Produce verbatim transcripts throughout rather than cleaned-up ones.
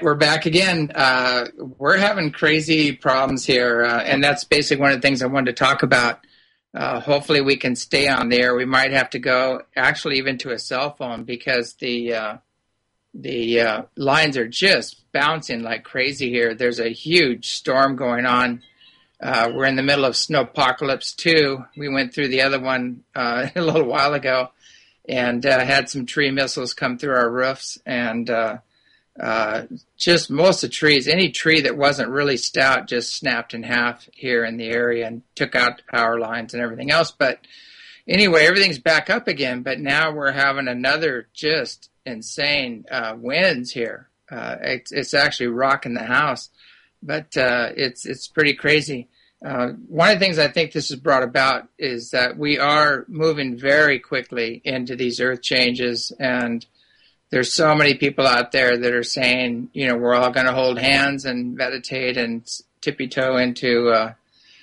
we're back again. Uh, we're having crazy problems here, uh, and that's basically one of the things I wanted to talk about. Uh, hopefully we can stay on there. We might have to go actually even to a cell phone because the uh, the uh, lines are just bouncing like crazy here. There's a huge storm going on. Uh, we're in the middle of Snowpocalypse two. We went through the other one uh, a little while ago and uh, had some tree missiles come through our roofs, and uh, uh, just most of the trees, any tree that wasn't really stout just snapped in half here in the area and took out the power lines and everything else. But anyway, everything's back up again, but now we're having another just insane uh, winds here. Uh, it's, it's actually rocking the house, but uh, it's it's pretty crazy. Uh, one of the things I think this has brought about is that we are moving very quickly into these earth changes, and there's so many people out there that are saying, you know, we're all going to hold hands and meditate and tippy-toe into uh,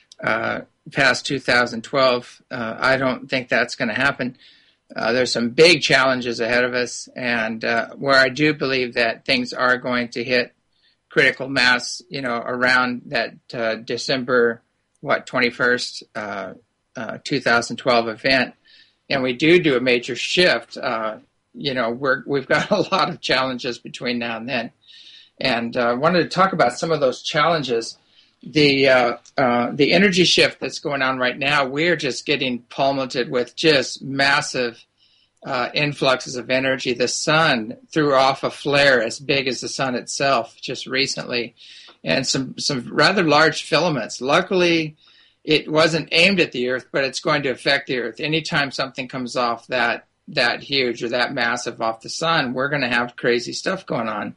uh, past two thousand twelve. Uh, I don't think that's going to happen. Uh, there's some big challenges ahead of us, and uh, where I do believe that things are going to hit critical mass, you know, around that uh, December, what, twenty-first, uh, uh, two thousand twelve event, and we do do a major shift. Uh, you know, we're, we've got a lot of challenges between now and then, and I uh, wanted to talk about some of those challenges. The uh, uh, the energy shift that's going on right now, we're just getting pummeled with just massive uh, influxes of energy. The sun threw off a flare as big as the sun itself just recently, and some, some rather large filaments. Luckily, it wasn't aimed at the Earth, but it's going to affect the Earth. Anytime something comes off that that huge or that massive off the sun, we're going to have crazy stuff going on,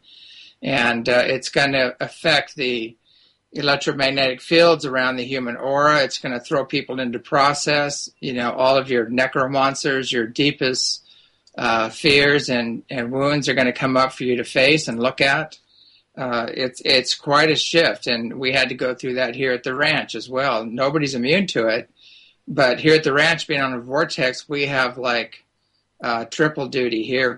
and uh, it's going to affect the electromagnetic fields around the human aura. It's going to throw people into process. You know, all of your necromancers, your deepest uh, fears and, and wounds are going to come up for you to face and look at. Uh, it's it's quite a shift, and we had to go through that here at the ranch as well. Nobody's immune to it, but here at the ranch, being on a vortex, we have like uh, triple duty here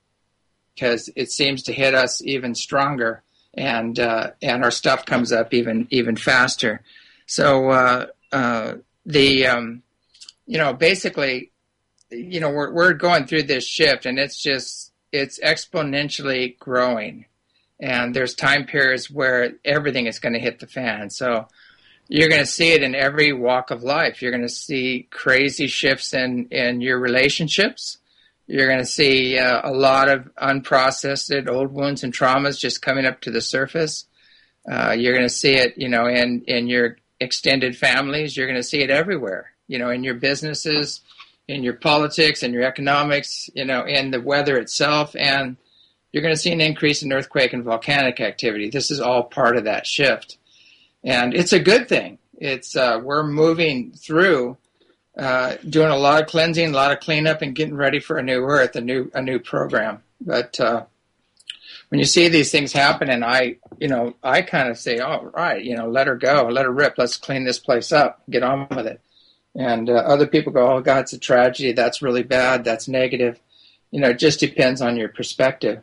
because it seems to hit us even stronger. And uh, and our stuff comes up even even faster. So uh, uh, the um, you know basically you know we're we're going through this shift, and it's just it's exponentially growing. And there's time periods where everything is going to hit the fan. So you're going to see it in every walk of life. You're going to see crazy shifts in in your relationships. You're going to see uh, a lot of unprocessed old wounds and traumas just coming up to the surface. Uh, you're going to see it, you know, in, in your extended families. You're going to see it everywhere, you know, in your businesses, in your politics, in your economics, you know, in the weather itself. And you're going to see an increase in earthquake and volcanic activity. This is all part of that shift. And it's a good thing. It's uh, we're moving through Uh, doing a lot of cleansing, a lot of cleanup, and getting ready for a new Earth, a new a new program. But uh, when you see these things happen, and I, you know, I kind of say, "Oh, right, you know, let her go, let her rip. Let's clean this place up, get on with it." And uh, other people go, "Oh, God, it's a tragedy. That's really bad. That's negative." You know, it just depends on your perspective.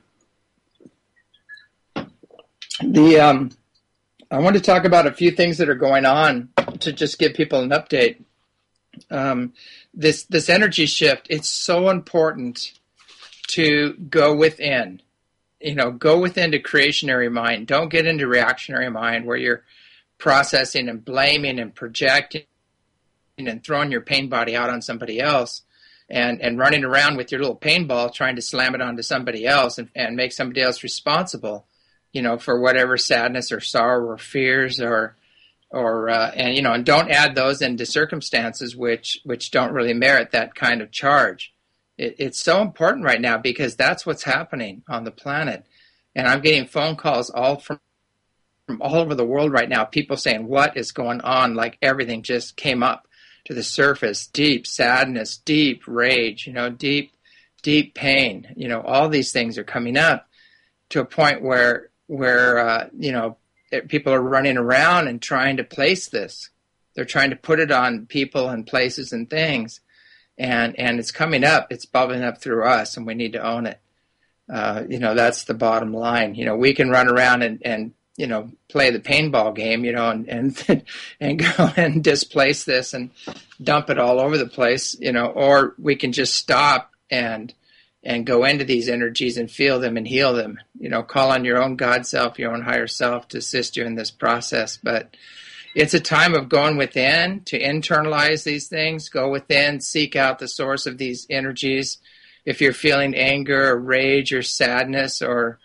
The um, I want to talk about a few things that are going on to just give people an update. Um, this this energy shift, it's so important to go within, you know, go within to creationary mind. Don't get into reactionary mind where you're processing and blaming and projecting and throwing your pain body out on somebody else and, and running around with your little paintball trying to slam it onto somebody else and, and make somebody else responsible, you know, for whatever sadness or sorrow or fears or Or uh, and you know, and don't add those into circumstances which which don't really merit that kind of charge. It, it's so important right now because that's what's happening on the planet, and I'm getting phone calls all from from all over the world right now. People saying, "What is going on?" Like everything just came up to the surface: deep sadness, deep rage, you know, deep deep pain. You know, all these things are coming up to a point where where uh, you know. People are running around and trying to place this. They're trying to put it on people and places and things. And and it's coming up. It's bubbling up through us, and we need to own it. Uh, you know, that's the bottom line. You know, we can run around and, and you know, play the paintball game, you know, and, and, and go and displace this and dump it all over the place, you know, or we can just stop and, and go into these energies and feel them and heal them, you know, call on your own God self, your own higher self to assist you in this process. But it's a time of going within to internalize these things, go within, seek out the source of these energies. If you're feeling anger or rage or sadness or,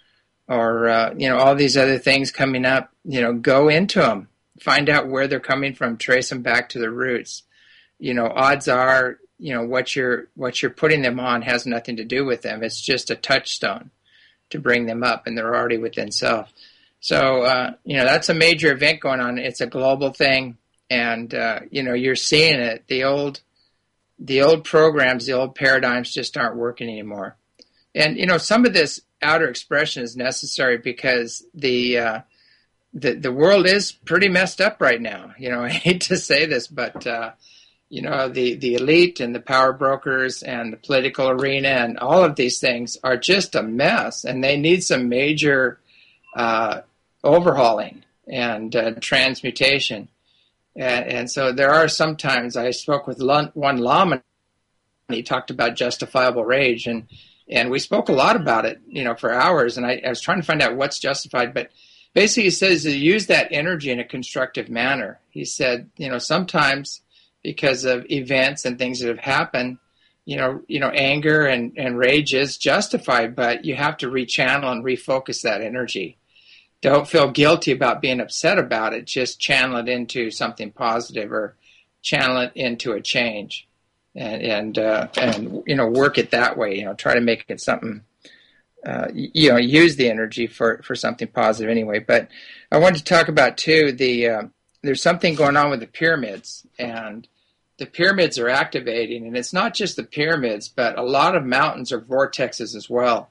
or uh, you know, all these other things coming up, you know, go into them, find out where they're coming from, trace them back to the roots. You know, odds are, you know, what you're what you're putting them on has nothing to do with them. It's just a touchstone to bring them up, and they're already within self. So, uh, you know, that's a major event going on. It's a global thing, and uh, you know, you're seeing it. The old The old programs, the old paradigms just aren't working anymore. And, you know, some of this outer expression is necessary because the, uh, the, the world is pretty messed up right now. You know, I hate to say this, but, uh, you know, the, the elite and the power brokers and the political arena and all of these things are just a mess, and they need some major uh, overhauling and uh, transmutation. And, and so there are sometimes, I spoke with one lama, and he talked about justifiable rage, and, and we spoke a lot about it, you know, for hours, and I, I was trying to find out what's justified, but basically he says to use that energy in a constructive manner. He said, you know, sometimes because of events and things that have happened, you know, you know, anger and, and rage is justified, but you have to rechannel and refocus that energy. Don't feel guilty about being upset about it. Just channel it into something positive, or channel it into a change, and and uh, and you know, work it that way. You know, try to make it something. Uh, you know, use the energy for, for something positive anyway. But I wanted to talk about too the uh, there's something going on with the pyramids, and the pyramids are activating, and it's not just the pyramids, but a lot of mountains are vortexes as well.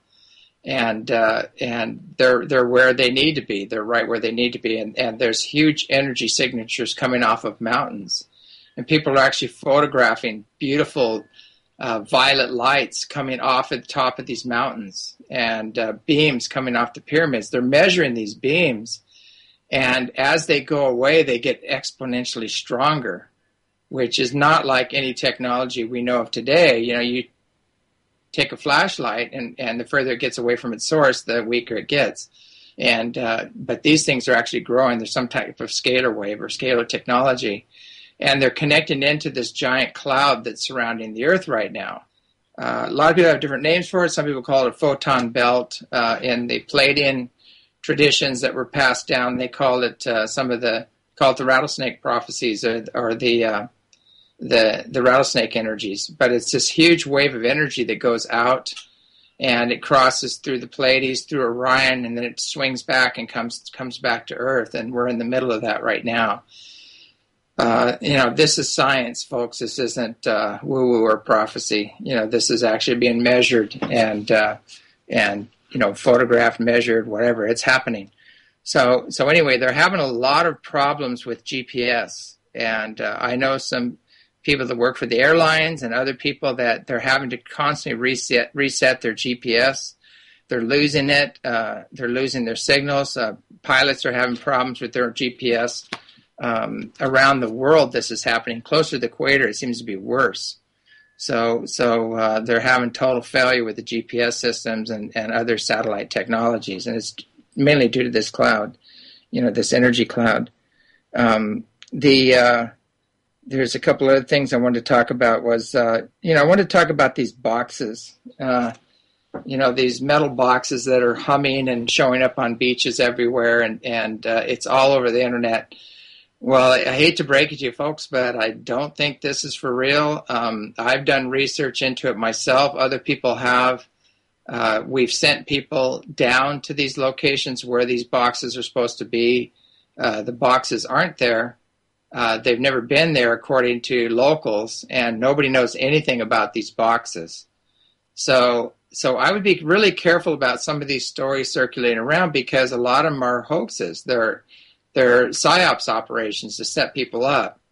And uh, and they're they're where they need to be. They're right where they need to be. And, and there's huge energy signatures coming off of mountains. And people are actually photographing beautiful uh, violet lights coming off at the top of these mountains, and uh, beams coming off the pyramids. They're measuring these beams. And as they go away, they get exponentially stronger, which is not like any technology we know of today. You know, you take a flashlight, and, and the further it gets away from its source, the weaker it gets. And uh, but these things are actually growing. There's some type of scalar wave or scalar technology, and they're connecting into this giant cloud that's surrounding the Earth right now. Uh, a lot of people have different names for it. Some people call it a photon belt. Uh, in the Palladian traditions that were passed down, they call it uh, some of the call it the rattlesnake prophecies, or, or the uh, the the rattlesnake energies. But it's this huge wave of energy that goes out, and it crosses through the Pleiades, through Orion, and then it swings back and comes comes back to Earth, and we're in the middle of that right now. Uh, you know, this is science, folks. This isn't uh, woo-woo or prophecy. You know, this is actually being measured and uh, and you know, photographed, measured, whatever. It's happening. So so anyway, they're having a lot of problems with G P S, and uh, I know some people that work for the airlines and other people that they're having to constantly reset reset their G P S. They're losing it. Uh, they're losing their signals. Uh, pilots are having problems with their G P S. Um, around the world, this is happening. Closer to the equator, it seems to be worse. So so uh, they're having total failure with the G P S systems and, and other satellite technologies. And it's mainly due to this cloud, you know, this energy cloud. Um, the... Uh, There's a couple other things I wanted to talk about was, uh, you know, I wanted to talk about these boxes, uh, you know, these metal boxes that are humming and showing up on beaches everywhere, and, and uh, it's all over the internet. Well, I, I hate to break it to you folks, but I don't think this is for real. Um, I've done research into it myself. Other people have. Uh, we've sent people down to these locations where these boxes are supposed to be. Uh, the boxes aren't there. Uh, they've never been there, according to locals, and nobody knows anything about these boxes. So so I would be really careful about some of these stories circulating around, because a lot of them are hoaxes. They're, they're psyops operations to set people up.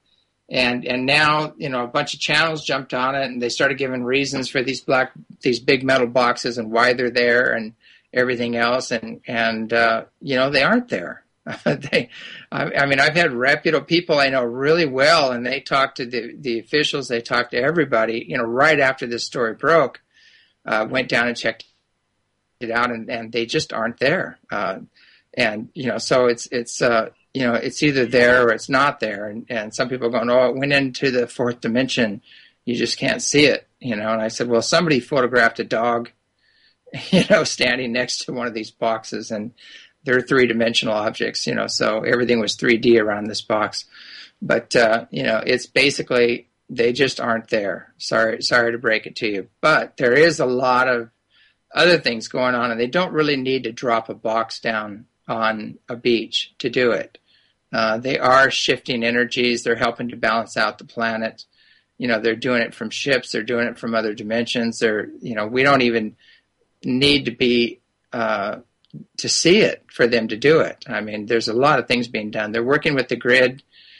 And and now, you know, a bunch of channels jumped on it, and they started giving reasons for these black, these big metal boxes and why they're there and everything else. And and uh, you know, they aren't there. they, I, I mean, I've had reputable people I know really well, and they talked to the the officials, they talked to everybody. You know, right after this story broke, uh, went down and checked it out, and, and they just aren't there. Uh, and you know, so it's it's. Uh, you know, it's either there or it's not there. And, and some people are going, oh, it went into the fourth dimension. You just can't see it, you know. And I said, well, somebody photographed a dog, you know, standing next to one of these boxes, and they're three-dimensional objects, you know, so everything was three D around this box. But, uh, you know, it's basically they just aren't there. Sorry, sorry to break it to you. But there is a lot of other things going on, and they don't really need to drop a box down on a beach to do it. Uh, they are shifting energies. They're helping to balance out the planet. You know, they're doing it from ships. They're doing it from other dimensions. They're, you know, we don't even need to be uh, to see it for them to do it. I mean, there's a lot of things being done. They're working with the grid.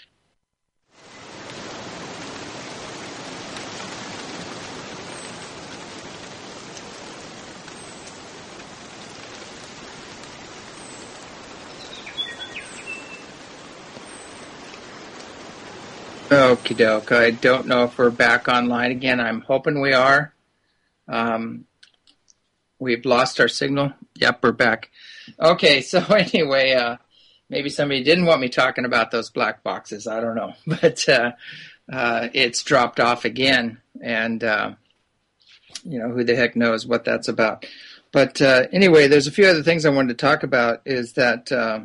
Okie doke. I don't know if we're back online again. I'm hoping we are. Um, we've lost our signal. Yep, we're back. Okay, so anyway, uh, maybe somebody didn't want me talking about those black boxes. I don't know. But uh, uh, it's dropped off again. And, uh, you know, who the heck knows what that's about. But uh, anyway, there's a few other things I wanted to talk about is that... Uh,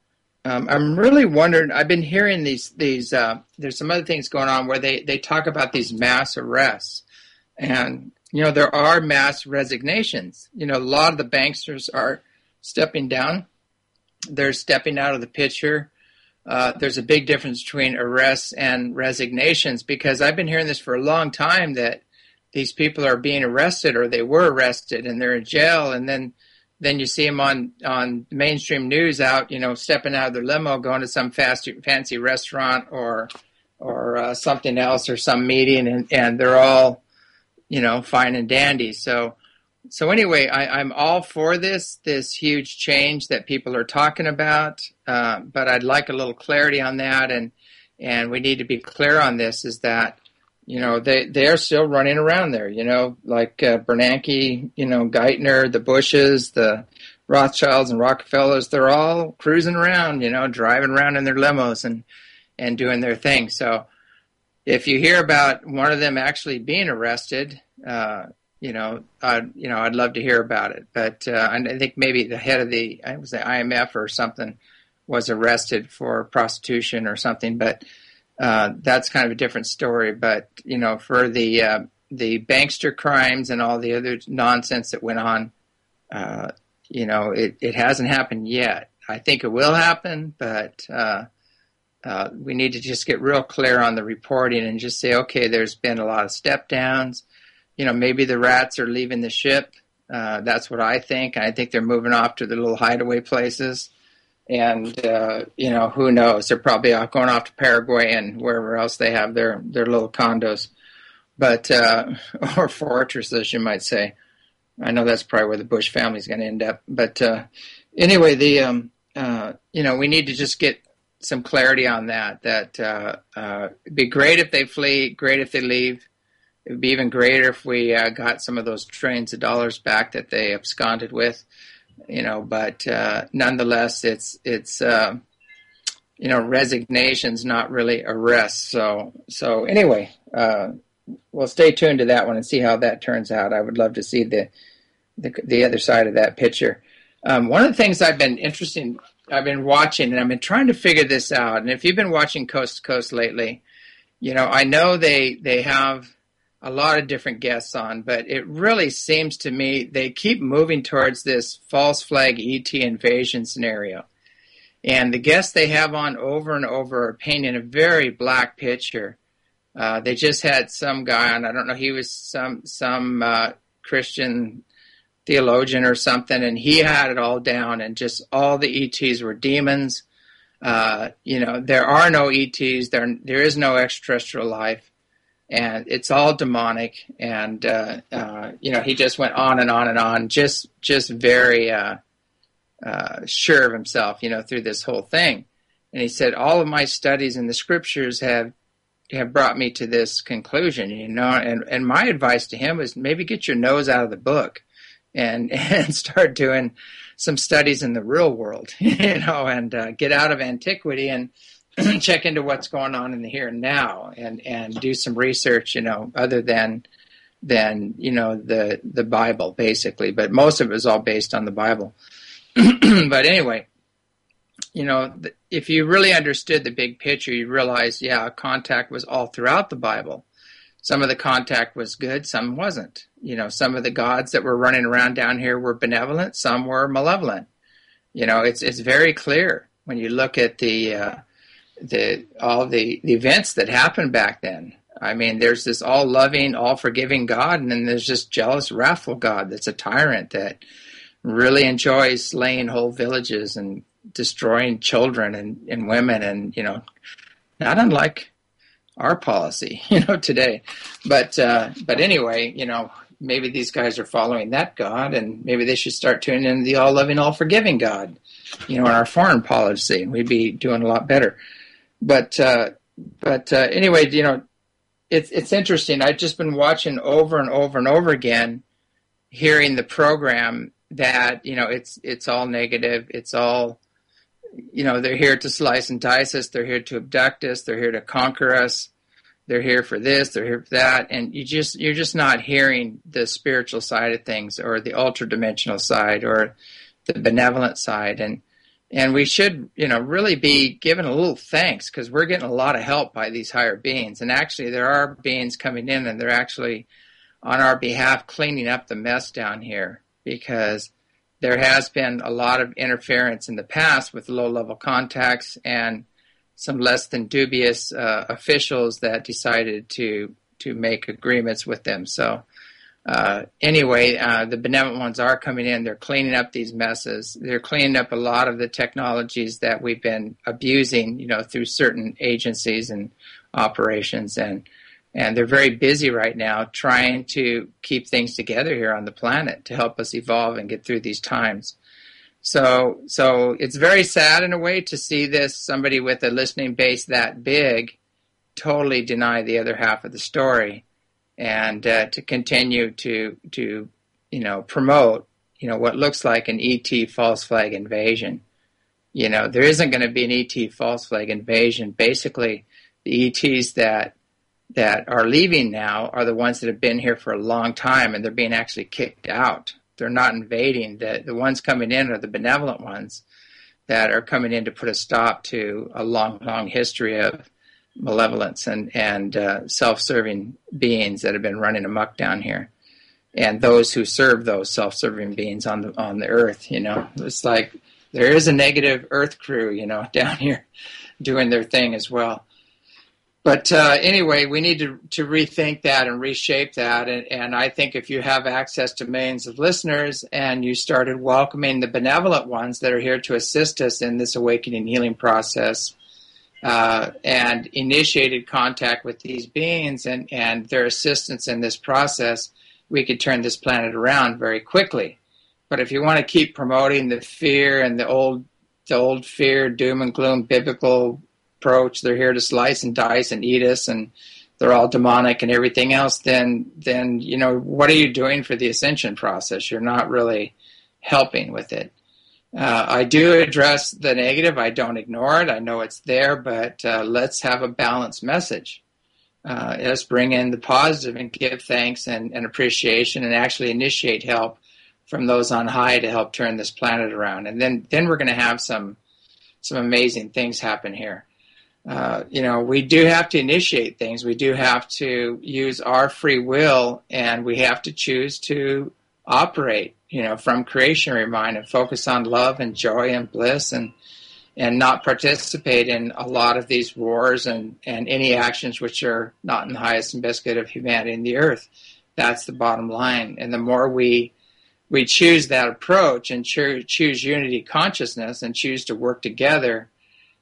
Um, I'm really wondering, I've been hearing these, these uh, there's some other things going on where they, they talk about these mass arrests. And, you know, there are mass resignations. You know, a lot of the banksters are stepping down. They're stepping out of the picture. Uh, there's a big difference between arrests and resignations, because I've been hearing this for a long time, that these people are being arrested, or they were arrested and they're in jail, and then Then you see them on, on mainstream news out, you know, stepping out of their limo, going to some fast, fancy restaurant or or uh, something else, or some meeting, and, and they're all, you know, fine and dandy. So so anyway, I, I'm all for this, this huge change that people are talking about, uh, but I'd like a little clarity on that, and and we need to be clear on this, is that, you know, they, they're still running around there, you know, like uh, Bernanke, you know, Geithner, the Bushes, the Rothschilds and Rockefellers, they're all cruising around, you know, driving around in their limos and, and doing their thing. So if you hear about one of them actually being arrested, uh, you know, I'd, you know, I'd love to hear about it. But uh, I think maybe the head of the, I was the I M F or something, was arrested for prostitution or something, but Uh, that's kind of a different story. But, you know, for the uh, the bankster crimes and all the other nonsense that went on, uh, you know, it, it hasn't happened yet. I think it will happen, but uh, uh, we need to just get real clear on the reporting and just say, okay, there's been a lot of step downs. You know, maybe the rats are leaving the ship. Uh, that's what I think. I think they're moving off to the little hideaway places. And, uh, you know, who knows? They're probably out going off to Paraguay and wherever else they have their, their little condos. But, uh, or fortresses, you might say. I know that's probably where the Bush family's going to end up. But uh, anyway, the um, uh, you know, we need to just get some clarity on that. That uh, uh, it'd be great if they flee, great if they leave. It would be even greater if we uh, got some of those trillions of dollars back that they absconded with. You know, but uh, nonetheless, it's it's uh, you know, resignation's not really arrest. So so anyway, uh, we'll stay tuned to that one and see how that turns out. I would love to see the the, the other side of that picture. Um, one of the things I've been interested, I've been watching, and I've been trying to figure this out. And if you've been watching Coast to Coast lately, you know, I know they they have a lot of different guests on, but it really seems to me they keep moving towards this false flag E T invasion scenario. And the guests they have on over and over are painting a very black picture. Uh, they just had some guy on, I don't know, he was some some uh, Christian theologian or something, and he had it all down, and just all the E Ts were demons. Uh, you know, there are no E Ts. There there is no extraterrestrial life. And it's all demonic, and uh, uh, you know, he just went on and on and on, just just very uh, uh, sure of himself, you know, through this whole thing. And he said, all of my studies in the scriptures have have brought me to this conclusion, you know. And, and my advice to him was maybe get your nose out of the book and and start doing some studies in the real world, you know, and uh, get out of antiquity and check into what's going on in the here and now, and, and do some research, you know, other than, than, you know, the, the Bible, basically. But most of it is all based on the Bible. But anyway, you know, if you really understood the big picture, you realize, yeah, contact was all throughout the Bible. Some of the contact was good, some wasn't. You know, some of the gods that were running around down here were benevolent, some were malevolent. You know, it's it's very clear when you look at the uh, the all the, the events that happened back then. I mean, there's this all-loving, all-forgiving God, and then there's this jealous, wrathful God that's a tyrant that really enjoys slaying whole villages and destroying children and, and women, and, you know, not unlike our policy, you know, today. But uh, but anyway, you know, maybe these guys are following that God, and maybe they should start tuning in the all-loving, all-forgiving God, you know, in our foreign policy, and we'd be doing a lot better. But uh, but uh, anyway, you know, it's it's interesting. I've just been watching over and over and over again, hearing the program that, you know, it's it's all negative. It's all, you know, they're here to slice and dice us. They're here to abduct us. They're here to conquer us. They're here for this. They're here for that. And you just you're just not hearing the spiritual side of things, or the ultra dimensional side, or the benevolent side. And And we should, you know, really be given a little thanks, because we're getting a lot of help by these higher beings. And actually, there are beings coming in, and they're actually on our behalf cleaning up the mess down here, because there has been a lot of interference in the past with low-level contacts and some less than dubious uh, officials that decided to to make agreements with them. So Uh, anyway, uh, the benevolent ones are coming in. They're cleaning up these messes. They're cleaning up a lot of the technologies that we've been abusing, you know, through certain agencies and operations. And, and they're very busy right now trying to keep things together here on the planet to help us evolve and get through these times. So, so it's very sad in a way to see this, somebody with a listening base that big totally deny the other half of the story. And uh, to continue to, to, you know, promote, you know, what looks like an E T false flag invasion. You know, there isn't going to be an E T false flag invasion. Basically, the E Ts that that are leaving now are the ones that have been here for a long time, and they're being actually kicked out. They're not invading. The, the ones coming in are the benevolent ones that are coming in to put a stop to a long, long history of malevolence and, and uh, self-serving beings that have been running amok down here, and those who serve those self-serving beings on the on the earth. You know, it's like there is a negative earth crew, you know, down here doing their thing as well. But uh, anyway, we need to, to rethink that and reshape that. And, and I think if you have access to millions of listeners and you started welcoming the benevolent ones that are here to assist us in this awakening healing process, Uh, and initiated contact with these beings and, and their assistance in this process, we could turn this planet around very quickly. But if you want to keep promoting the fear and the old the old fear, doom and gloom, biblical approach, they're here to slice and dice and eat us, and they're all demonic and everything else, then, then you know, what are you doing for the ascension process? You're not really helping with it. Uh, I do address the negative. I don't ignore it. I know it's there, but uh, let's have a balanced message. Uh, let's bring in the positive and give thanks and, and appreciation, and actually initiate help from those on high to help turn this planet around. And then, then we're going to have some some amazing things happen here. Uh, you know, we do have to initiate things. We do have to use our free will, and we have to choose to operate, you know, from creationary mind, and focus on love and joy and bliss, and and not participate in a lot of these wars and, and any actions which are not in the highest and best good of humanity and the earth. That's the bottom line. And the more we we choose that approach and cho- choose unity consciousness and choose to work together,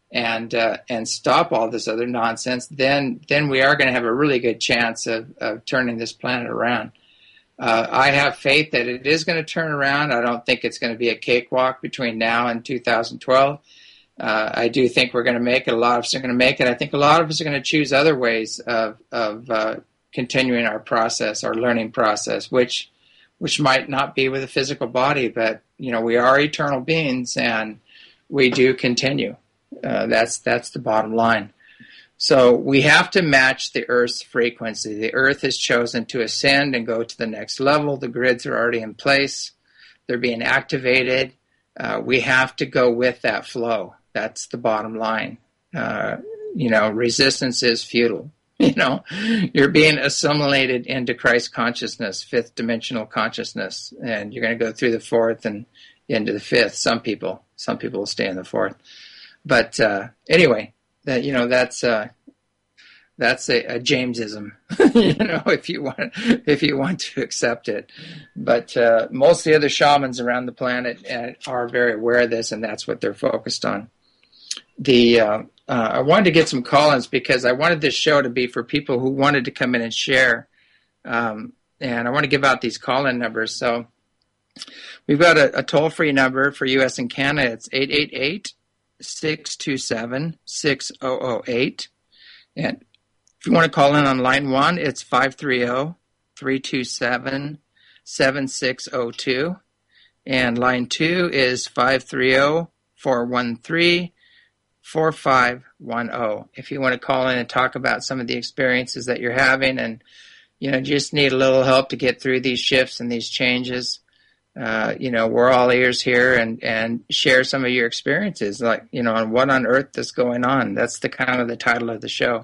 and uh, and stop all this other nonsense, then then we are going to have a really good chance of, of turning this planet around. Uh, I have faith that it is going to turn around. I don't think it's going to be a cakewalk between now and two thousand twelve. Uh, I do think we're going to make it. A lot of us are going to make it. I think a lot of us are going to choose other ways of of uh, continuing our process, our learning process, which which might not be with a physical body, but you know, we are eternal beings, and we do continue. Uh, that's that's the bottom line. So we have to match the Earth's frequency. The Earth has chosen to ascend and go to the next level. The grids are already in place. They're being activated. Uh, we have to go with that flow. That's the bottom line. Uh, you know, resistance is futile. You know, you're being assimilated into Christ consciousness, fifth dimensional consciousness, and you're going to go through the fourth and into the fifth. Some people, some people will stay in the fourth. But uh, anyway, that you know, that's uh, that's a, a Jamesism, you know, if you want if you want to accept it. But uh, most of the other shamans around the planet are very aware of this, and that's what they're focused on. The uh, uh, I wanted to get some call-ins because I wanted this show to be for people who wanted to come in and share, um, and I want to give out these call-in numbers. So we've got a, a toll-free number for U S and Canada. It's eight eight eight, six two seven, six zero zero eight. And if you want to call in on line one, it's five three zero, three two seven, seven six zero two. And line two is five three zero, four one three, four five one zero. If you want to call in and talk about some of the experiences that you're having and, you know, just need a little help to get through these shifts and these changes, uh, you know, we're all ears here, and, and share some of your experiences, like, you know, on what on earth is going on. That's the kind of the title of the show.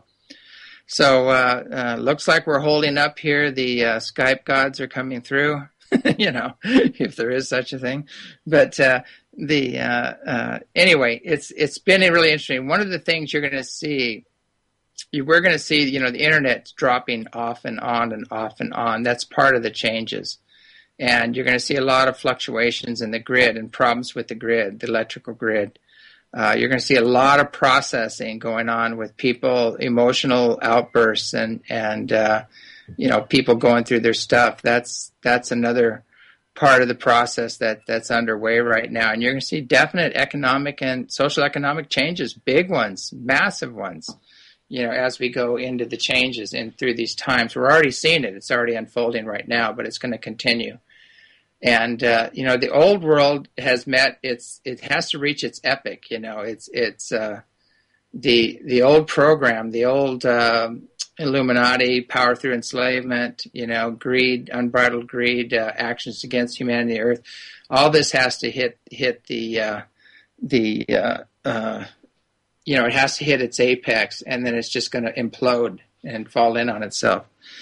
So uh, uh, looks like we're holding up here. The uh, Skype gods are coming through, you know, if there is such a thing. But uh, the uh, uh, anyway, it's it's been really interesting. One of the things you're going to see, you, we're going to see, you know, the internet dropping off and on and off and on. That's part of the changes. And you're going to see a lot of fluctuations in the grid and problems with the grid, the electrical grid. Uh, you're going to see a lot of processing going on with people, emotional outbursts, and and uh, you know, people going through their stuff. That's that's another part of the process that that's underway right now. And you're going to see definite economic and social economic changes, big ones, massive ones. You know, as we go into the changes and through these times, we're already seeing it. It's already unfolding right now, but it's going to continue. And uh, you know, the old world has met its. It has to reach its epic. You know, it's it's uh, the the old program, the old um, Illuminati, power through enslavement. You know, greed, unbridled greed, uh, actions against humanity, the earth. All this has to hit hit the uh, the uh, uh, you know, it has to hit its apex, and then it's just going to implode and fall in on itself.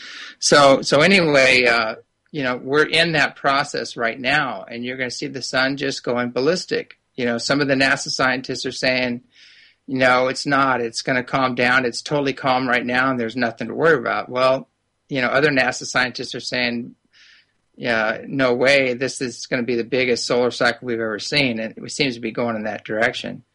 So so anyway. Uh, You know, we're in that process right now, and you're going to see the sun just going ballistic. You know, some of the NASA scientists are saying, no, it's not. It's going to calm down. It's totally calm right now, and there's nothing to worry about. Well, you know, other NASA scientists are saying, yeah, no way. This is going to be the biggest solar cycle we've ever seen, and it seems to be going in that direction.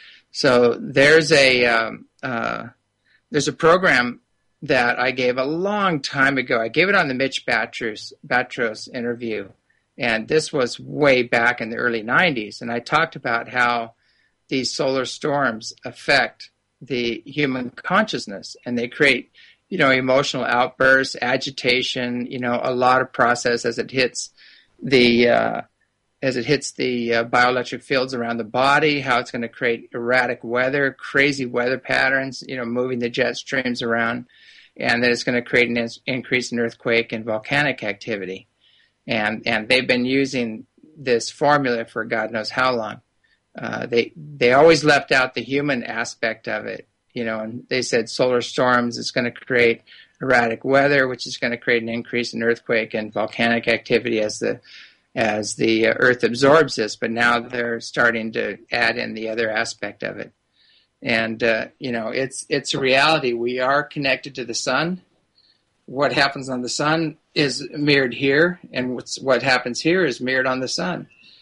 So there's a um, uh, there's a program that I gave a long time ago. I gave it on the Mitch Batros, Batros interview, and this was way back in the early nineties, and I talked about how these solar storms affect the human consciousness, and they create, you know, emotional outbursts, agitation, you know, a lot of process as it hits the uh, as it hits the uh, bioelectric fields around the body, how it's going to create erratic weather, crazy weather patterns, you know, moving the jet streams around, and that it's going to create an in- increase in earthquake and volcanic activity. And and they've been using this formula for God knows how long. Uh, they they always left out the human aspect of it, you know, and they said solar storms is going to create erratic weather, which is going to create an increase in earthquake and volcanic activity as the as the uh, Earth absorbs this. But now they're starting to add in the other aspect of it. And, uh, you know, it's it's a reality. We are connected to the sun. What happens on the sun is mirrored here, and what's, what happens here is mirrored on the sun.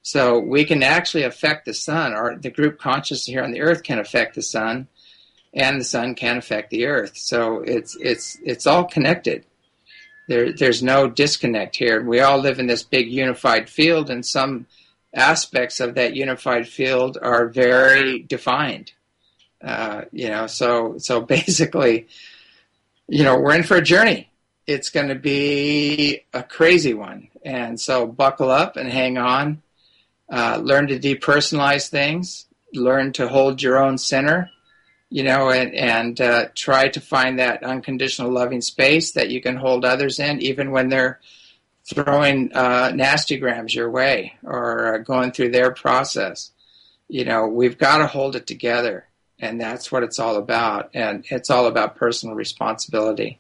So we can actually affect the sun, or the group consciousness here on the earth can affect the sun, and the sun can affect the earth. So it's it's it's all connected. There there's no disconnect here. We all live in this big unified field, and some aspects of that unified field are very defined. Uh, you know, so so basically, you know, we're in for a journey. It's going to be a crazy one, and so buckle up and hang on. Uh, learn to depersonalize things. Learn to hold your own center. You know, and and uh, try to find that unconditional loving space that you can hold others in, even when they're throwing uh, nasty grams your way or uh, going through their process. You know, we've got to hold it together, and that's what it's all about. And it's all about personal responsibility.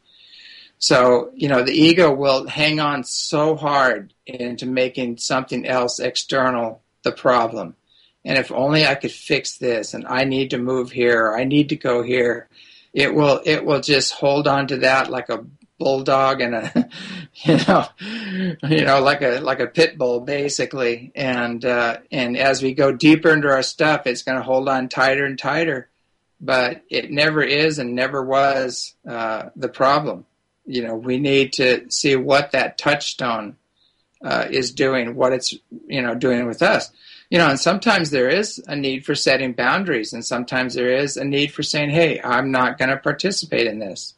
So, you know, the ego will hang on so hard into making something else external the problem. And if only I could fix this, and I need to move here, or I need to go here, it will it will just hold on to that like a bulldog and a you know you know like a like a pit bull basically. And uh, and as we go deeper into our stuff, it's going to hold on tighter and tighter. But it never is and never was uh, the problem. You know, we need to see what that touchstone uh, is doing, what it's you know doing with us. You know, and sometimes there is a need for setting boundaries, and sometimes there is a need for saying, hey, I'm not going to participate in this.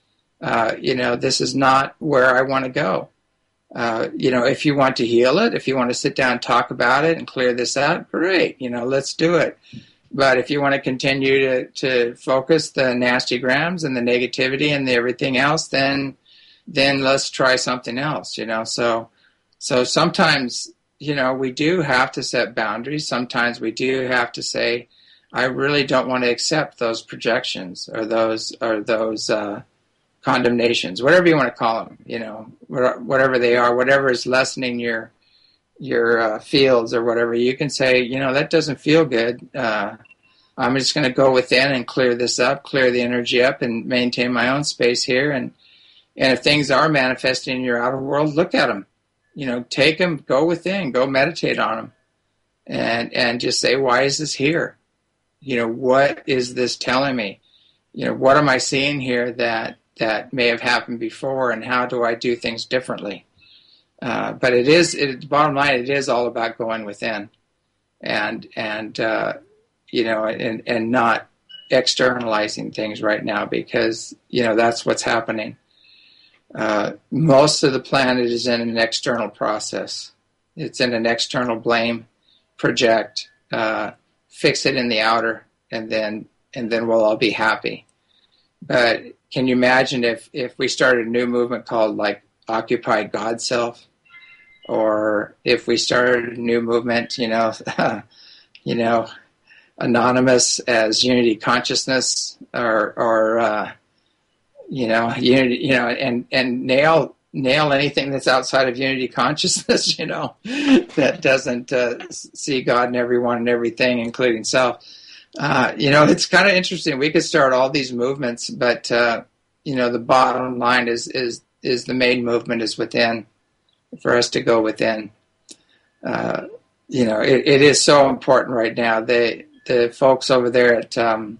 Uh, you know, this is not where I want to go. Uh, you know, if you want to heal it, if you want to sit down and talk about it and clear this out, great, you know, let's do it. But if you want to continue to, to focus the nasty grams and the negativity and the everything else, then then let's try something else, you know. So so sometimes, you know, we do have to set boundaries. Sometimes we do have to say, I really don't want to accept those projections or those or those uh, condemnations, whatever you want to call them, you know, whatever they are, whatever is lessening your your uh, fields or whatever. You can say, you know, that doesn't feel good. Uh, I'm just going to go within and clear this up, clear the energy up, and maintain my own space here. And and if things are manifesting in your outer world, look at them. You know, take them, go within, go meditate on them, and and just say, why is this here? You know, what is this telling me? You know, what am I seeing here that that may have happened before, and how do I do things differently? Uh, but it is, it, bottom line, it is all about going within, and and uh, you know, and and not externalizing things right now, because you know that's what's happening. Uh, most of the planet is in an external process. It's in an external blame, project, uh, fix it in the outer, and then and then we'll all be happy. But can you imagine if, if we started a new movement called like Occupy God Self, or if we started a new movement, you know, you know, anonymous as Unity Consciousness, or or uh, you know, unity, you know, and, and nail nail anything that's outside of Unity Consciousness, you know, that doesn't uh, see God in everyone and everything, including self. Uh, you know, it's kind of interesting. We could start all these movements, but uh, you know, the bottom line is is is the main movement is within, for us to go within. Uh, you know, it, it is so important right now. They the folks over there at um,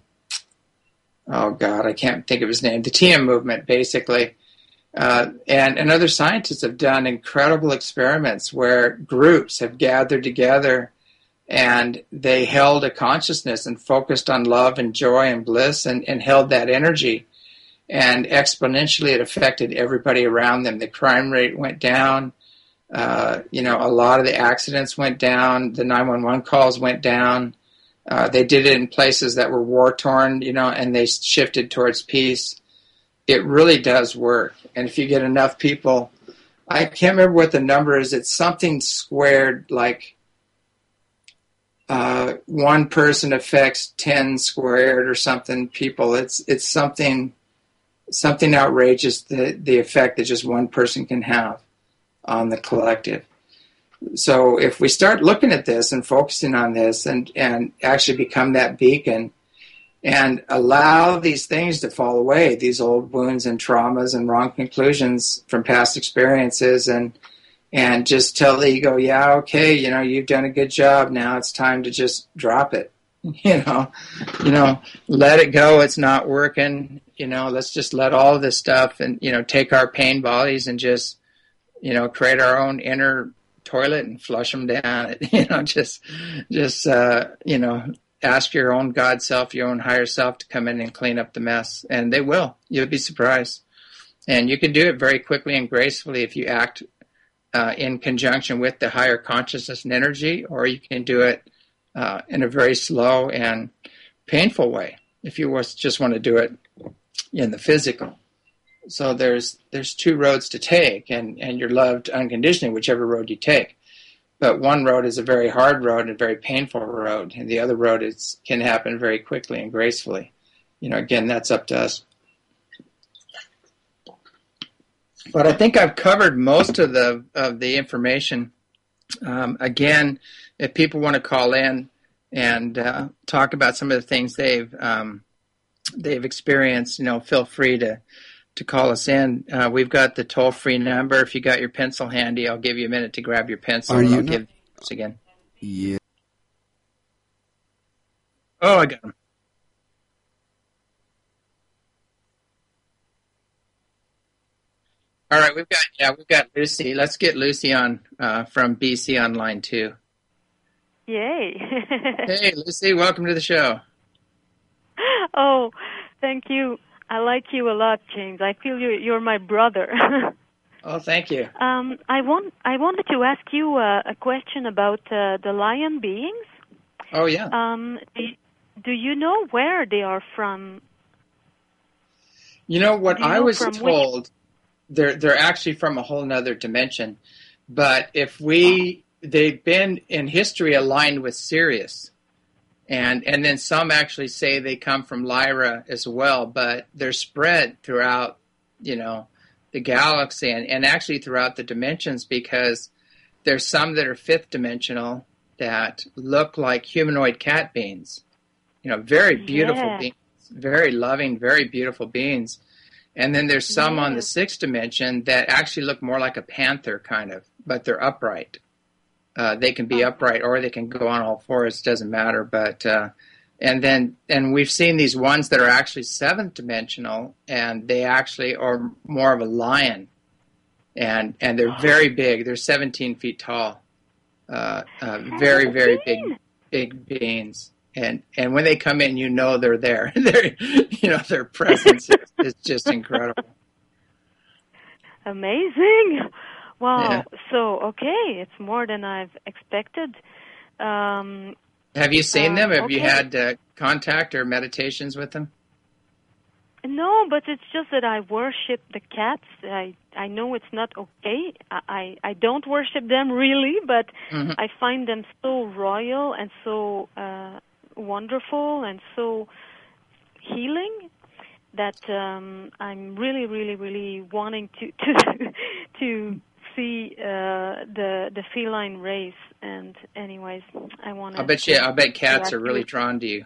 oh God, I can't think of his name, the T M movement, basically. Uh, and, and other scientists have done incredible experiments where groups have gathered together and they held a consciousness and focused on love and joy and bliss, and, and held that energy. And exponentially it affected everybody around them. The crime rate went down. Uh, you know, a lot of the accidents went down. The nine one one calls went down. Uh, they did it in places that were war-torn, you know, and they shifted towards peace. It really does work. And if you get enough people, I can't remember what the number is. It's something squared, like uh, one person affects ten squared or something people. It's it's something something outrageous, the, the effect that just one person can have on the collective. So if we start looking at this and focusing on this, and, and actually become that beacon and allow these things to fall away, these old wounds and traumas and wrong conclusions from past experiences, and and just tell the ego, yeah, okay, you know, you've done a good job. Now it's time to just drop it. You know, you know, let it go. It's not working. You know, let's just let all of this stuff and, you know, take our pain bodies and just, you know, create our own inner toilet and flush them down. You know, just, just, uh, you know, ask your own God self, your own higher self to come in and clean up the mess. And they will. You'll be surprised. And you can do it very quickly and gracefully if you act uh, in conjunction with the higher consciousness and energy, or you can do it Uh, in a very slow and painful way if you just want to do it in the physical. So there's there's two roads to take, and, and you're loved unconditionally, whichever road you take. But one road is a very hard road and a very painful road, and the other road is can happen very quickly and gracefully. You know, again, that's up to us. But I think I've covered most of the of the information. Um, again, if people want to call in and uh, talk about some of the things they've um, they've experienced, you know, feel free to to call us in. Uh, we've got the toll free number. If you got your pencil handy, I'll give you a minute to grab your pencil. Are and you I'll not? give this again. Yeah. Oh, I got them. All right, we've got yeah, we've got Lucy. Let's get Lucy on uh, from B C on line two. Yay. Hey, Lucy, welcome to the show. Oh, thank you. I like you a lot, James. I feel you, you're my brother. Oh, thank you. um, I want I wanted to ask you uh, a question about uh, the lion beings. Oh, yeah. Um, do, do you know where they are from? You know what Do you I know was from told? Which... They're they're actually from a whole nother dimension, but if we they've been in history aligned with Sirius, and and then some actually say they come from Lyra as well, but they're spread throughout, you know, the galaxy and, and actually throughout the dimensions, because there's some that are fifth dimensional that look like humanoid cat beings, you know, very beautiful Yeah. beings, very loving, very beautiful beings. And then there's some Yeah. on the sixth dimension that actually look more like a panther kind of, but they're upright. Uh, they can be Oh. upright or they can go on all fours, doesn't matter. But uh, and then and we've seen these ones that are actually seventh dimensional, and they actually are more of a lion, and and they're very big. They're seventeen feet tall, uh, uh, very very big big beings. And and when they come in, you know they're there. They're, you know, their presence is, is just incredible. Amazing. Wow. Yeah. So, okay, it's more than I've expected. Um, Have you seen um, them? Have okay. you had uh, contact or meditations with them? No, but it's just that I worship the cats. I I know it's not okay. I I, I don't worship them really, but Mm-hmm. I find them so royal and so uh, wonderful and so healing that um, I'm really, really, really wanting to to to see uh, the the feline race. And anyways, I want to. I bet you. I bet cats are really you. drawn to you.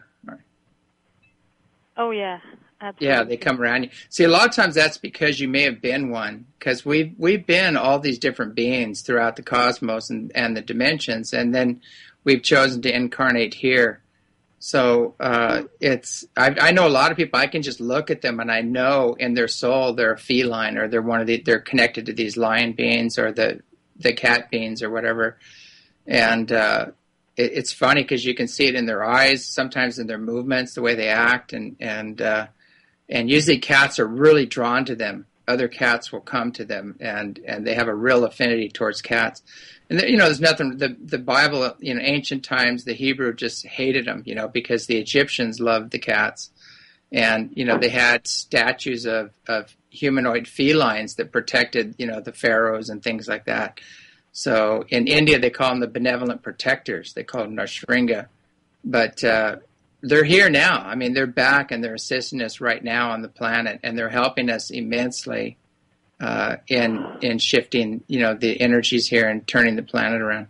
Oh yeah. Absolutely. Yeah, they come around you. See, a lot of times that's because you may have been one, because we've we've been all these different beings throughout the cosmos and, and the dimensions, and then we've chosen to incarnate here. So uh, it's I, I know a lot of people. I can just look at them and I know in their soul they're a feline, or they're one of the they're connected to these lion beings or the the cat beings or whatever. And uh, it, it's funny because you can see it in their eyes, sometimes in their movements, the way they act, and and uh, and usually cats are really drawn to them. Other cats will come to them, and, and they have a real affinity towards cats. And, you know, there's nothing, the, the Bible, you know, ancient times, the Hebrew just hated them, you know, because the Egyptians loved the cats. And, you know, they had statues of, of humanoid felines that protected, you know, the pharaohs and things like that. So in India, they call them the benevolent protectors. They call them Narshringa. But, uh, they're here now. I mean, they're back and they're assisting us right now on the planet, and they're helping us immensely uh, in in shifting, you know, the energies here and turning the planet around.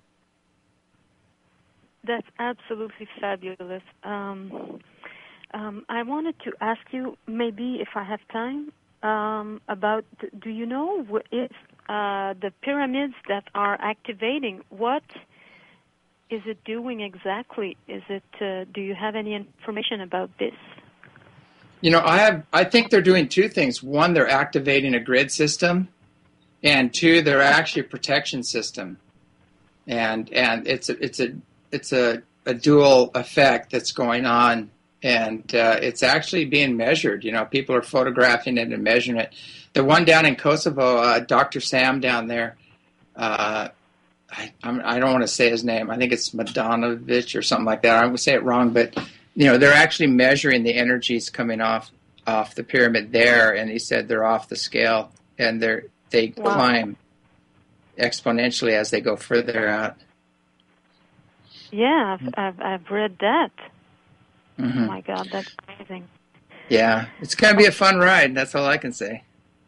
That's absolutely fabulous. Um, um, I wanted to ask you, maybe if I have time, um, about, do you know if uh, the pyramids that are activating, what is it doing exactly? Is it? Uh, do you have any information about this? You know, I have. I think they're doing two things. One, they're activating a grid system, and two, they're actually a protection system. And and it's a it's a it's a, a dual effect that's going on, and uh, it's actually being measured. You know, people are photographing it and measuring it. The one down in Kosovo, uh, Doctor Sam down there. Uh, I I'm, I don't want to say his name. I think it's Madanovic or something like that. I would say it wrong, but you know, they're actually measuring the energies coming off off the pyramid there, and he said they're off the scale, and they're they wow. climb exponentially as they go further out. Yeah, I've I've, I've read that. Mm-hmm. Oh my God, that's amazing. Yeah, it's going to be a fun ride. That's all I can say.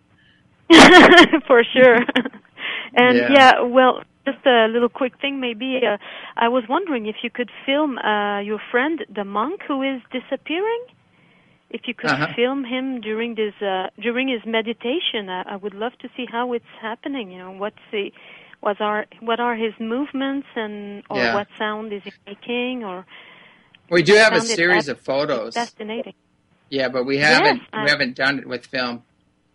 For sure. And yeah. yeah, well, just a little quick thing, maybe. Uh, I was wondering if you could film uh, your friend, the monk who is disappearing. If you could uh-huh. film him during this uh, during his meditation, I, I would love to see how it's happening. You know, what's the what are what are his movements, and or yeah. what sound is he making, or we do have a series of photos. Fascinating. Yeah, but we haven't yes, I, we haven't done it with film.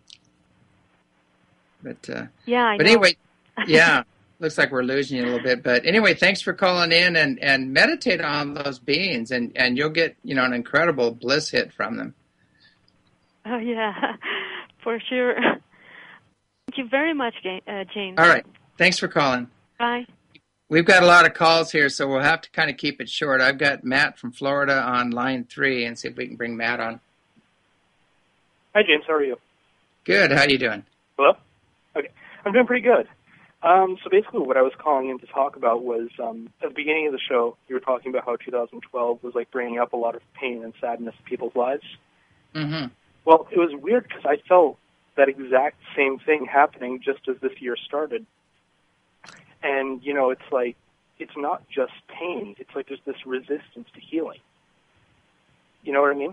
But uh, yeah, I but know. anyway, yeah, looks like we're losing you a little bit. But anyway, thanks for calling in, and, and meditate on those beings, and, and you'll get, you know, an incredible bliss hit from them. Oh yeah, for sure. Thank you very much, uh, James. All right, thanks for calling. Bye. We've got a lot of calls here, so we'll have to kind of keep it short. I've got Matt from Florida on line three, and see if we can bring Matt on. Hi, James. How are you? Good. How you doing? Hello? Okay. I'm doing pretty good. Um, so basically what I was calling in to talk about was, um, at the beginning of the show, you were talking about how two thousand twelve was like bringing up a lot of pain and sadness in people's lives. Mm-hmm. Well, it was weird because I felt that exact same thing happening just as this year started. And, you know, it's like, it's not just pain. It's like there's this resistance to healing. You know what I mean?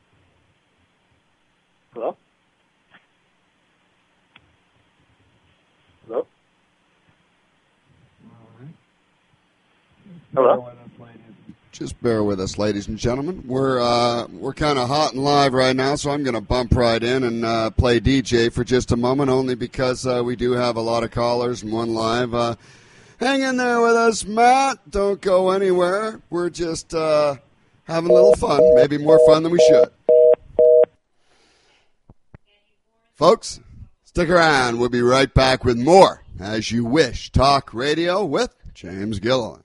Hello? Hello? Hello? Just bear with us, ladies and gentlemen. We're uh, we're kind of hot and live right now, so I'm going to bump right in and uh, play D J for just a moment, only because uh, we do have a lot of callers and one live. Uh, hang in there with us, Matt. Don't go anywhere. We're just uh, having a little fun, maybe more fun than we should. Folks, stick around. We'll be right back with more As You Wish Talk Radio with James Gilliland.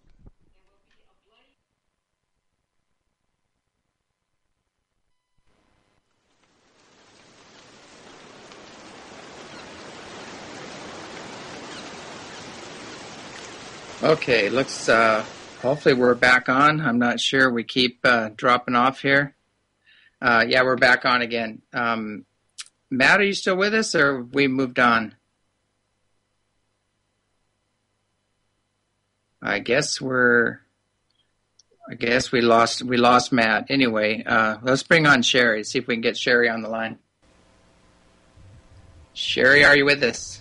Okay, looks, uh, hopefully we're back on. I'm not sure. We keep uh, dropping off here. Uh, yeah, we're back on again. Um, Matt, are you still with us, or have we moved on? I guess we're, I guess we lost, we lost Matt. Anyway, uh, let's bring on Sherry, see if we can get Sherry on the line. Sherry, are you with us?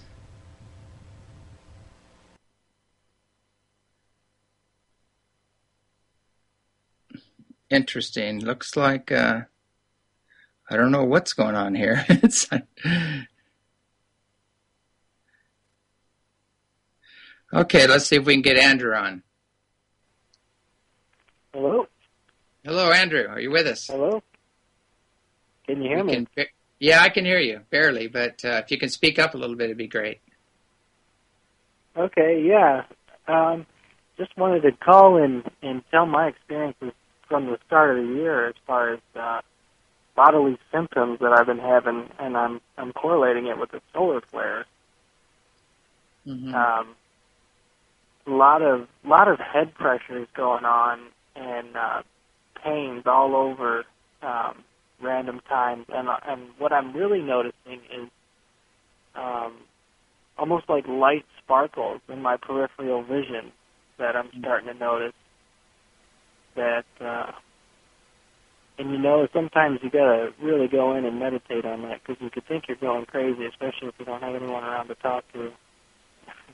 Interesting. Looks like, uh, I don't know what's going on here. It's okay, let's see if we can get Andrew on. Hello? Hello, Andrew. Are you with us? Hello? Can you hear we me? Can, yeah, I can hear you, barely, but uh, if you can speak up a little bit, it'd be great. Okay, yeah. Um, just wanted to call and, and tell my experiences from the start of the year as far as uh, bodily symptoms that I've been having, and I'm I'm correlating it with the solar flares. Mm-hmm. Um, a lot of lot of head pressures going on, and uh, pains all over um, random times, and uh, and what I'm really noticing is um, almost like light sparkles in my peripheral vision that I'm starting to notice. That, uh, and you know, sometimes you gotta really go in and meditate on that, because you could think you're going crazy, especially if you don't have anyone around to talk to.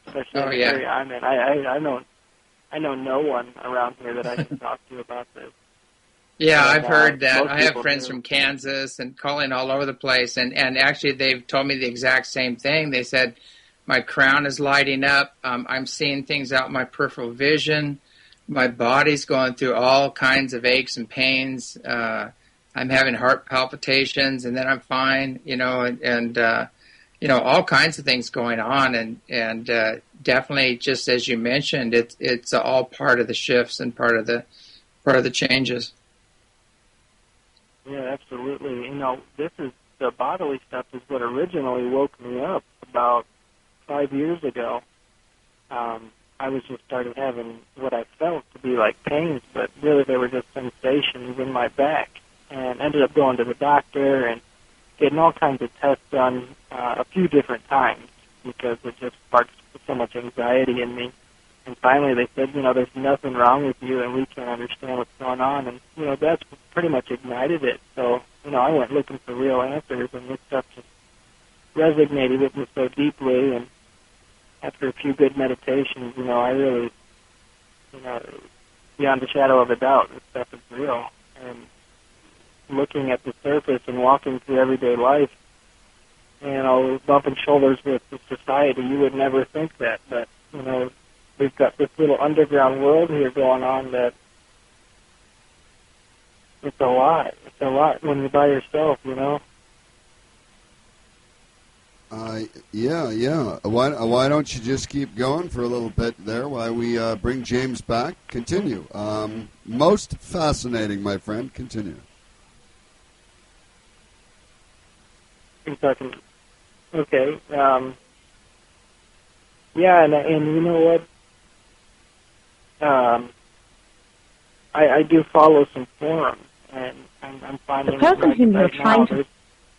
especially Oh, in the yeah. area I'm in. I, I, I know I know no one around here that I can talk to about this. Yeah, And, I've heard uh, that. most I have people friends do. from Kansas and calling all over the place, and, and actually they've told me the exact same thing. They said, my crown is lighting up. Um, I'm seeing things out in my peripheral vision. My body's going through all kinds of aches and pains. Uh, I'm having heart palpitations, and then I'm fine, you know, and, and uh, you know, all kinds of things going on. And, and uh, definitely, just as you mentioned, it's it's all part of the shifts and part of the part of the changes. Yeah, absolutely. You know, this is the bodily stuff is what originally woke me up about five years ago. Um, I was just started having what I felt to be like pains, but really they were just sensations in my back, and ended up going to the doctor and getting all kinds of tests done uh, a few different times because it just sparked so much anxiety in me. And finally they said, you know, there's nothing wrong with you and we can't understand what's going on. And, you know, that's pretty much ignited it. So, you know, I went looking for real answers, and this stuff just resonated with me so deeply. And after a few good meditations, you know, I really, you know, beyond a shadow of a doubt, this stuff is real. And looking at the surface and walking through everyday life, you know, bumping shoulders with the society, you would never think that. But, you know, we've got this little underground world here going on that it's a lot. It's a lot when you're by yourself, you know. Uh, yeah, yeah. Why, why don't you just keep going for a little bit there while we uh, bring James back? Continue. Um, most fascinating, my friend. Continue. I'm talking. Okay. Um, yeah, and and you know what? Um, I, I do follow some forums, and I'm, I'm finding the person right, whom you're right trying now, to.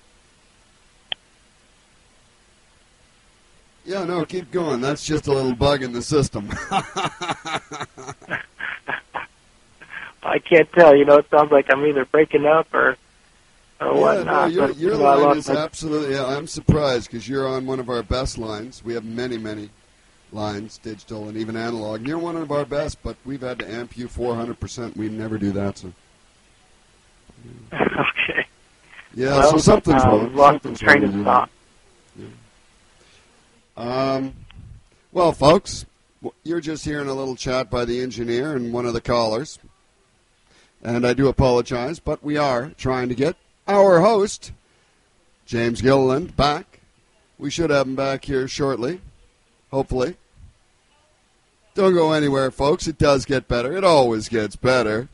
Yeah, no, keep going. That's just a little bug in the system. I can't tell. You know, it sounds like I'm either breaking up or or Yeah, whatnot. no, your, but, your you know, I line lost is my- absolutely, yeah, I'm surprised because you're on one of our best lines. We have many, many lines, digital and even analog. And you're one of our best, but we've had to amp you four hundred percent. We never do that, so. Okay. Yeah, Well, so something's um, wrong. lost Something's the train wrong of with you. thought. Um, well, folks, w- you're just hearing a little chat by the engineer and one of the callers. And I do apologize, but we are trying to get our host, James Gilliland, back. We should have him back here shortly, hopefully. Don't go anywhere, folks. It does get better. It always gets better.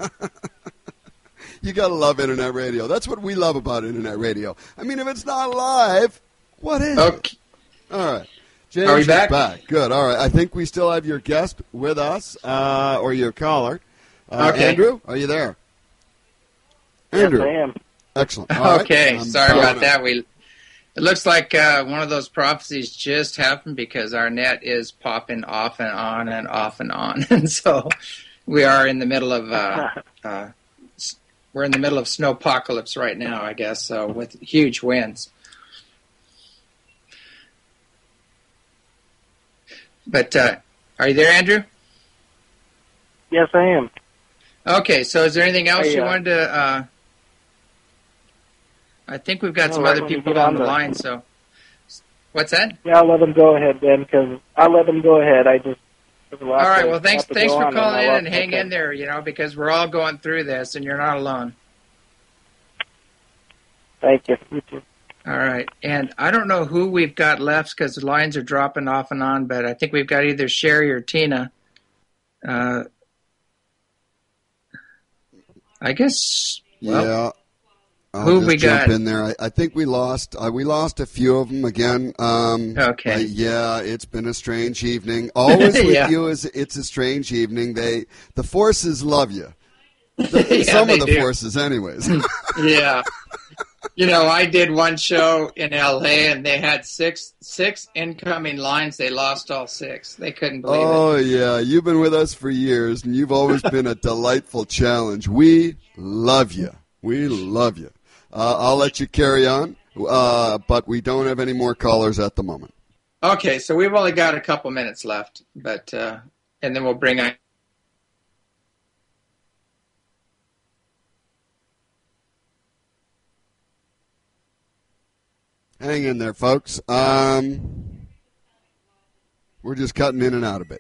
You got to love Internet radio. That's what we love about Internet radio. I mean, if it's not live, what is Okay. it? All right. James Are we is back? back. Good. All right. I think we still have your guest with us, uh, or your caller. Uh, Okay. Andrew, are you there? Andrew. Yes, I am. Excellent. All right. Okay, I'm sorry down about it. that. We it looks like uh, one of those prophecies just happened because our net is popping off and on and off and on, and so we are in the middle of uh, uh, s- we're in the middle of snowpocalypse right now, I guess. So with huge winds. But uh, are you there, Andrew? Yes, I am. Okay, so is there anything else Hey, you uh, wanted to? Uh, I think we've got No, some right other when we people get on on the the- line. So, what's that? Yeah, I'll let them go ahead then, because I'll let them go ahead. I just there's a lot All right. to- Well, thanks. lot to Thanks go for on, calling I in lost and my hang train. in there. You know, because we're all going through this, and you're not alone. Thank you. You too. All right. And I don't know who we've got left because the lines are dropping off and on. But I think we've got either Sherry or Tina. Uh, I guess. Well, yeah. I'll who just we jump got? in there. I, I think we lost. Uh, we lost a few of them again. Um, Okay. uh, yeah, it's been a strange evening. Always with Yeah. you is it's a strange evening. They the forces love you. The- Yeah, some they of the do. forces, anyways. Yeah. You know, I did one show in L A and they had six six incoming lines. They lost all six. They couldn't believe it. Oh yeah, you've been with us for years, and you've always been a delightful challenge. We love you. We love you. Uh, I'll let you carry on, uh, but we don't have any more callers at the moment. Okay, so we've only got a couple minutes left, but uh, and then we'll bring on. Hang in there, folks. Um, we're just cutting in and out a bit.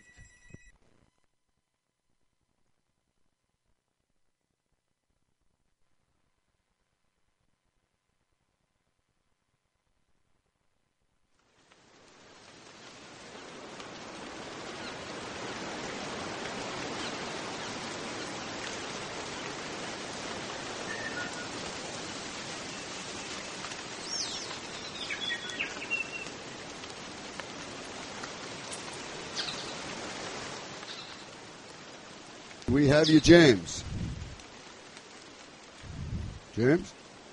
We have you, James. James?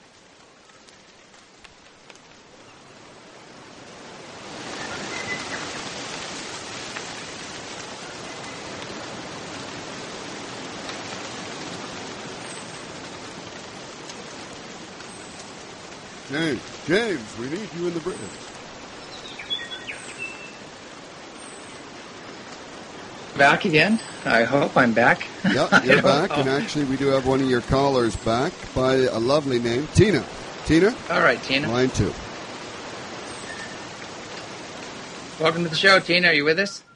James, James, we need you in the bridge. Back again? I hope I'm back. Yeah, you're back, know. And actually we do have one of your callers back by a lovely name, Tina. Tina? All right, Tina. Line two. Welcome to the show, Tina. Are you with us?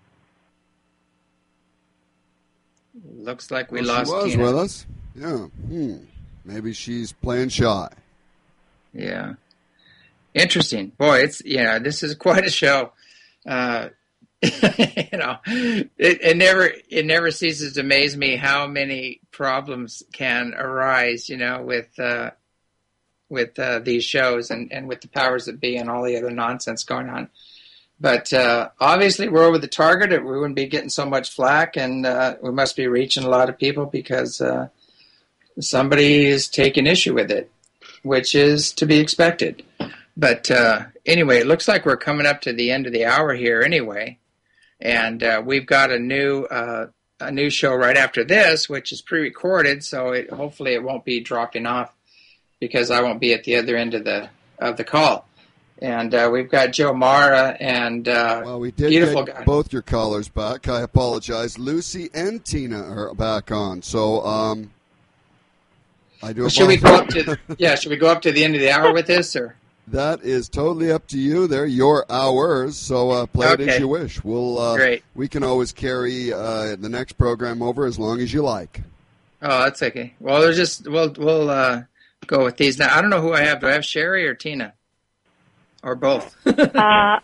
Looks like we well, lost she was Tina. with us. Yeah. Hmm. Maybe she's playing shy. Yeah. Interesting. Boy, it's, yeah, this is quite a show. Uh, you know, it, it never it never ceases to amaze me how many problems can arise, you know, with uh, with uh, these shows and, and with the powers that be and all the other nonsense going on. But uh, obviously, we're over the target. We wouldn't be getting so much flack, and uh, we must be reaching a lot of people because uh, somebody is taking issue with it, which is to be expected. But uh, anyway, it looks like we're coming up to the end of the hour here anyway. And uh, we've got a new uh, a new show right after this, which is pre-recorded, so it, hopefully it won't be dropping off because I won't be at the other end of the of the call. And uh, we've got Joe Mara and uh, well, we did beautiful get guy. Both your callers back. I apologize. Lucy and Tina are back on. So um, I do. Well, should we go up to yeah? Should we go up to the end of the hour with this or? That is totally up to you. They're your hours, so uh, play okay. it as you wish. We'll uh, Great. We can always carry uh, the next program over as long as you like. Oh, that's okay. Well, there's just we'll we'll uh, go with these now. I don't know who I have. Do I have Sherry or Tina, or both? uh.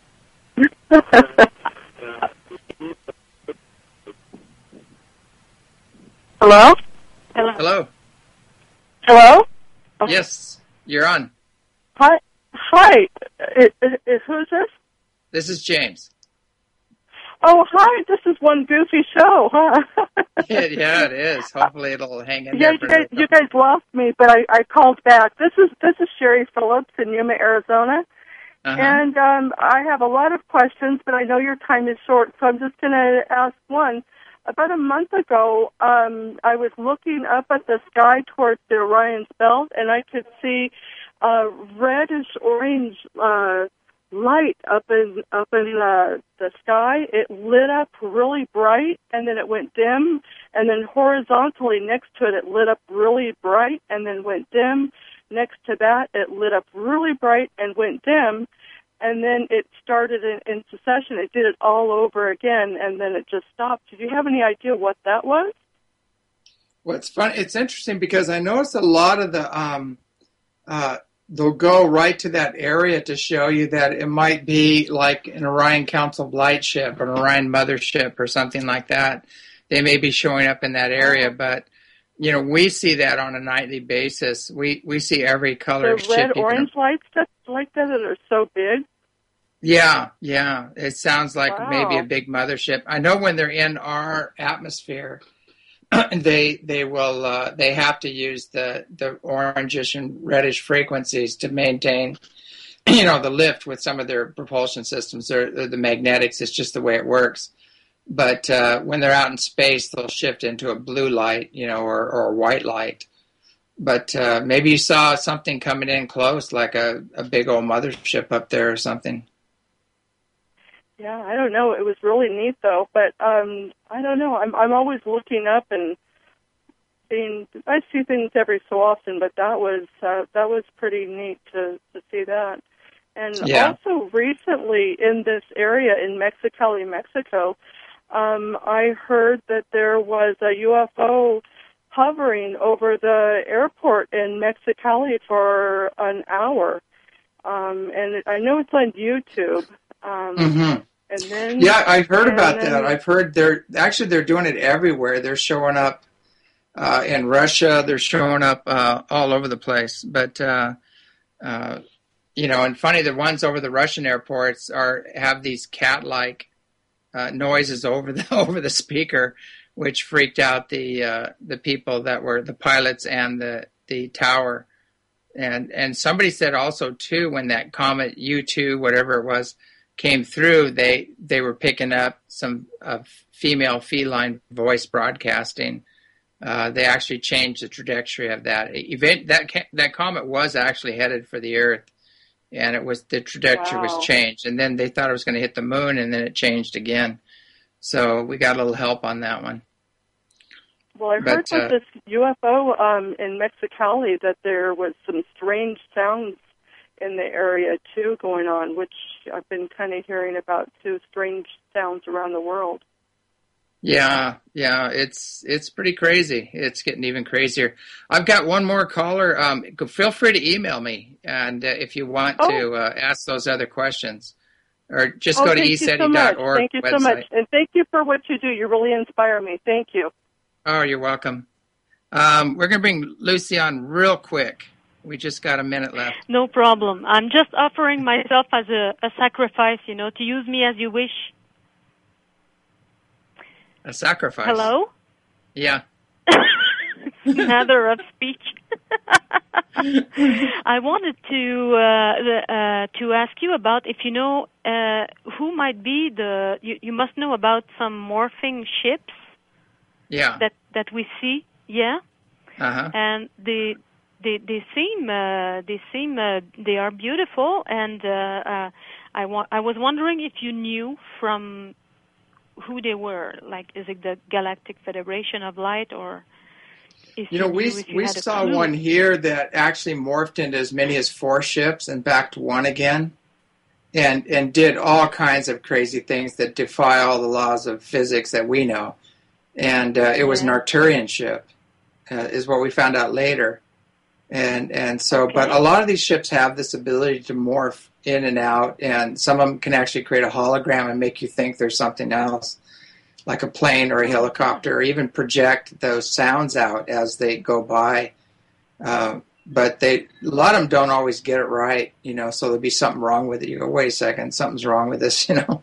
Hello. Hello. Hello. Hello. Okay. Yes, you're on. Hi. Hi. Is, is, who's this? This is James. Oh, hi. This is one goofy show, huh? yeah, yeah, it is. Hopefully it'll hang in yeah, there. You guys, you guys lost me, but I, I called back. This is this is Sherry Phillips in Yuma, Arizona. Uh-huh. And um, I have a lot of questions, but I know your time is short, so I'm just going to ask one. About a month ago, um, I was looking up at the sky towards the Orion's Belt, and I could see uh, reddish-orange uh, light up in up in uh, the sky. It lit up really bright, and then it went dim, and then horizontally next to it, it lit up really bright, and then went dim. Next to that, it lit up really bright and went dim, and then it started in, in succession. It did it all over again, and then it just stopped. Did you have any idea what that was? Well, it's fun. It's interesting because I noticed a lot of the um, uh, they'll go right to that area to show you that it might be like an Orion Council Blight ship, an Orion Mothership, or something like that. They may be showing up in that area, but you know we see that on a nightly basis. We we see every color the ship. red orange lights that like that that are so big. Yeah, yeah. It sounds like wow. maybe a big mothership. I know when they're in our atmosphere, they they will uh, they have to use the the orangish and reddish frequencies to maintain, you know, the lift with some of their propulsion systems. Or the magnetics. It's just the way it works. But uh, when they're out in space, they'll shift into a blue light, you know, or, or a white light. But uh, maybe you saw something coming in close, like a, a big old mothership up there or something. Yeah, I don't know. It was really neat though, but um, I don't know. I'm I'm always looking up and seeing. I see things every so often, but that was uh, that was pretty neat to to see that. And Yeah. also recently in this area in Mexicali, Mexico, um, I heard that there was a U F O hovering over the airport in Mexicali for an hour. Um, and I know it's on YouTube. Um, Mm-hmm. and then Yeah, I've heard about then, that. I've heard they're actually they're doing it everywhere. They're showing up uh, in Russia. They're showing up uh, all over the place. But uh, uh, you know, and funny, the ones over the Russian airports are have these cat-like uh, noises over the over the speaker, which freaked out the uh, the people that were the pilots and the the tower. And and somebody said also too, when that comet U two, whatever it was, came through, they they were picking up some uh, female feline voice broadcasting. Uh, they actually changed the trajectory of that event. That that comet was actually headed for the Earth, and it was the trajectory Wow. was changed. And then they thought it was going to hit the moon, and then it changed again. So we got a little help on that one. Well, I heard But, uh, with this U F O um, in Mexicali that there was some strange sounds in the area too going on, which I've been kind of hearing about too. Strange sounds around the world. Yeah, yeah, it's it's pretty crazy. It's getting even crazier. I've got one more caller. Um, feel free to email me, and uh, if you want Oh. to uh, ask those other questions, or just oh, go to thank e you seti so much. dot org Thank you website. so much, and thank you for what you do. You really inspire me. Thank you. Oh, you're welcome. Um, we're going to bring Lucy on real quick. We just got a minute left. No problem. I'm just offering myself as a, a sacrifice, you know, to use me as you wish. A sacrifice. Hello? Yeah. Matter of speech. I wanted to uh, uh, to ask you about if you know uh, who might be the. You, you must know about some morphing ships Yeah. that that we see, yeah, Uh-huh. and they they they seem uh, they seem uh, they are beautiful, and uh, uh, I wa- I was wondering if you knew from who they were. Like, is it the Galactic Federation of Light, or if You know, you we knew if you we had a saw clue? one here that actually morphed into as many as four ships and back to one again, and and did all kinds of crazy things that defy all the laws of physics that we know. And uh, it was an Yeah. Arcturian ship, uh, is what we found out later. And and so, Okay. but a lot of these ships have this ability to morph in and out, and some of them can actually create a hologram and make you think there's something else, like a plane or a helicopter, or even project those sounds out as they go by. Uh, but they, a lot of them don't always get it right, you know. So there'll be something wrong with it. You go, wait a second, something's wrong with this, you know.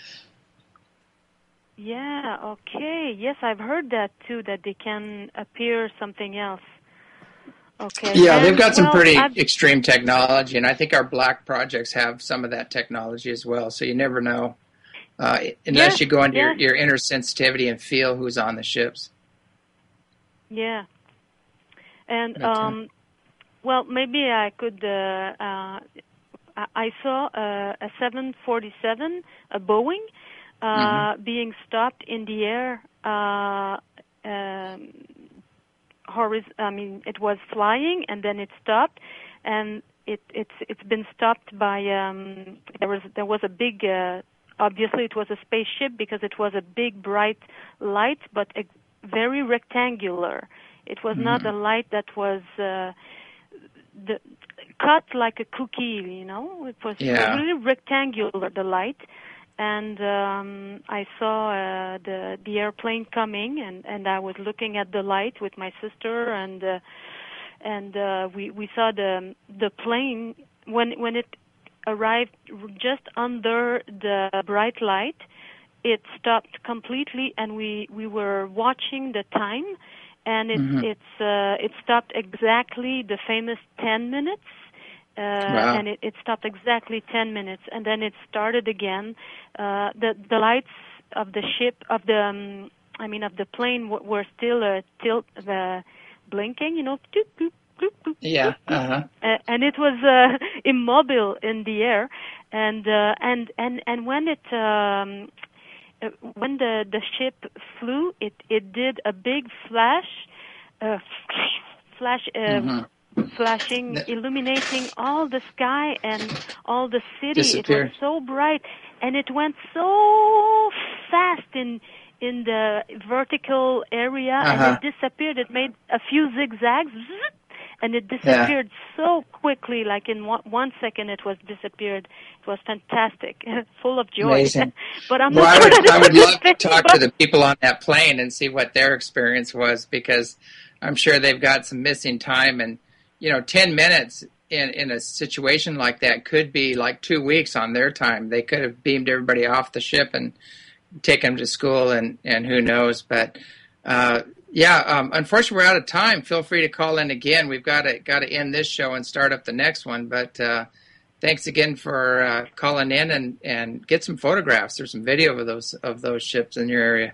Yeah, okay. Yes, I've heard that too, that they can appear something else. Okay. Yeah, And, they've got some well, pretty I've- extreme technology, and I think our black projects have some of that technology as well. So you never know, uh, unless Yes, you go into yes. your, your inner sensitivity and feel who's on the ships. Yeah. And, That's it. um, well, maybe I could, uh, uh, I- I saw uh, a seven forty-seven, a Boeing, uh, Mm-hmm. being stopped in the air. Uh, um, horiz- I mean, it was flying and then it stopped, and it, it's it's been stopped by um, there was there was a big. Uh, obviously, it was a spaceship because it was a big bright light, but a, very rectangular. It was not a light that was uh, the, cut like a cookie, you know. It was Yeah. really rectangular, the light. And um, I saw uh, the the airplane coming, and, and I was looking at the light with my sister, and uh, and uh, we we saw the the plane when when it arrived just under the bright light. It stopped completely, and we, we were watching the time, and it Mhm. it's uh, it stopped exactly the famous ten minutes. Uh, Wow. And it, it stopped exactly ten minutes, and then it started again. Uh, the the lights of the ship of the um, I mean of the plane w- were still uh, tilt the blinking, you know, doop, doop, doop, doop, Yeah. doop, doop. Uh-huh. Uh, and it was uh, immobile in the air. and uh, and and and when it um, uh, when the the ship flew, it it did a big flash, uh, flash, uh, mm-hmm. flashing, illuminating all the sky and all the city. It was so bright, and it went so fast in in the vertical area, uh-huh. and it disappeared. It made a few zigzags. And it disappeared yeah. so quickly, like in one, one second it was disappeared. It was fantastic, full of joy. Amazing. But I'm well, not I sure would, that I would love thing, to talk but... to the people on that plane and see what their experience was, because I'm sure they've got some missing time. And, you know, ten minutes in, in a situation like that could be like two weeks on their time. They could have beamed everybody off the ship and taken them to school, and, and who knows. But, uh, Yeah, um, unfortunately, we're out of time. Feel free to call in again. We've got to got to end this show and start up the next one. But uh, thanks again for uh, calling in, and, and get some photographs or some video of those of those ships in your area.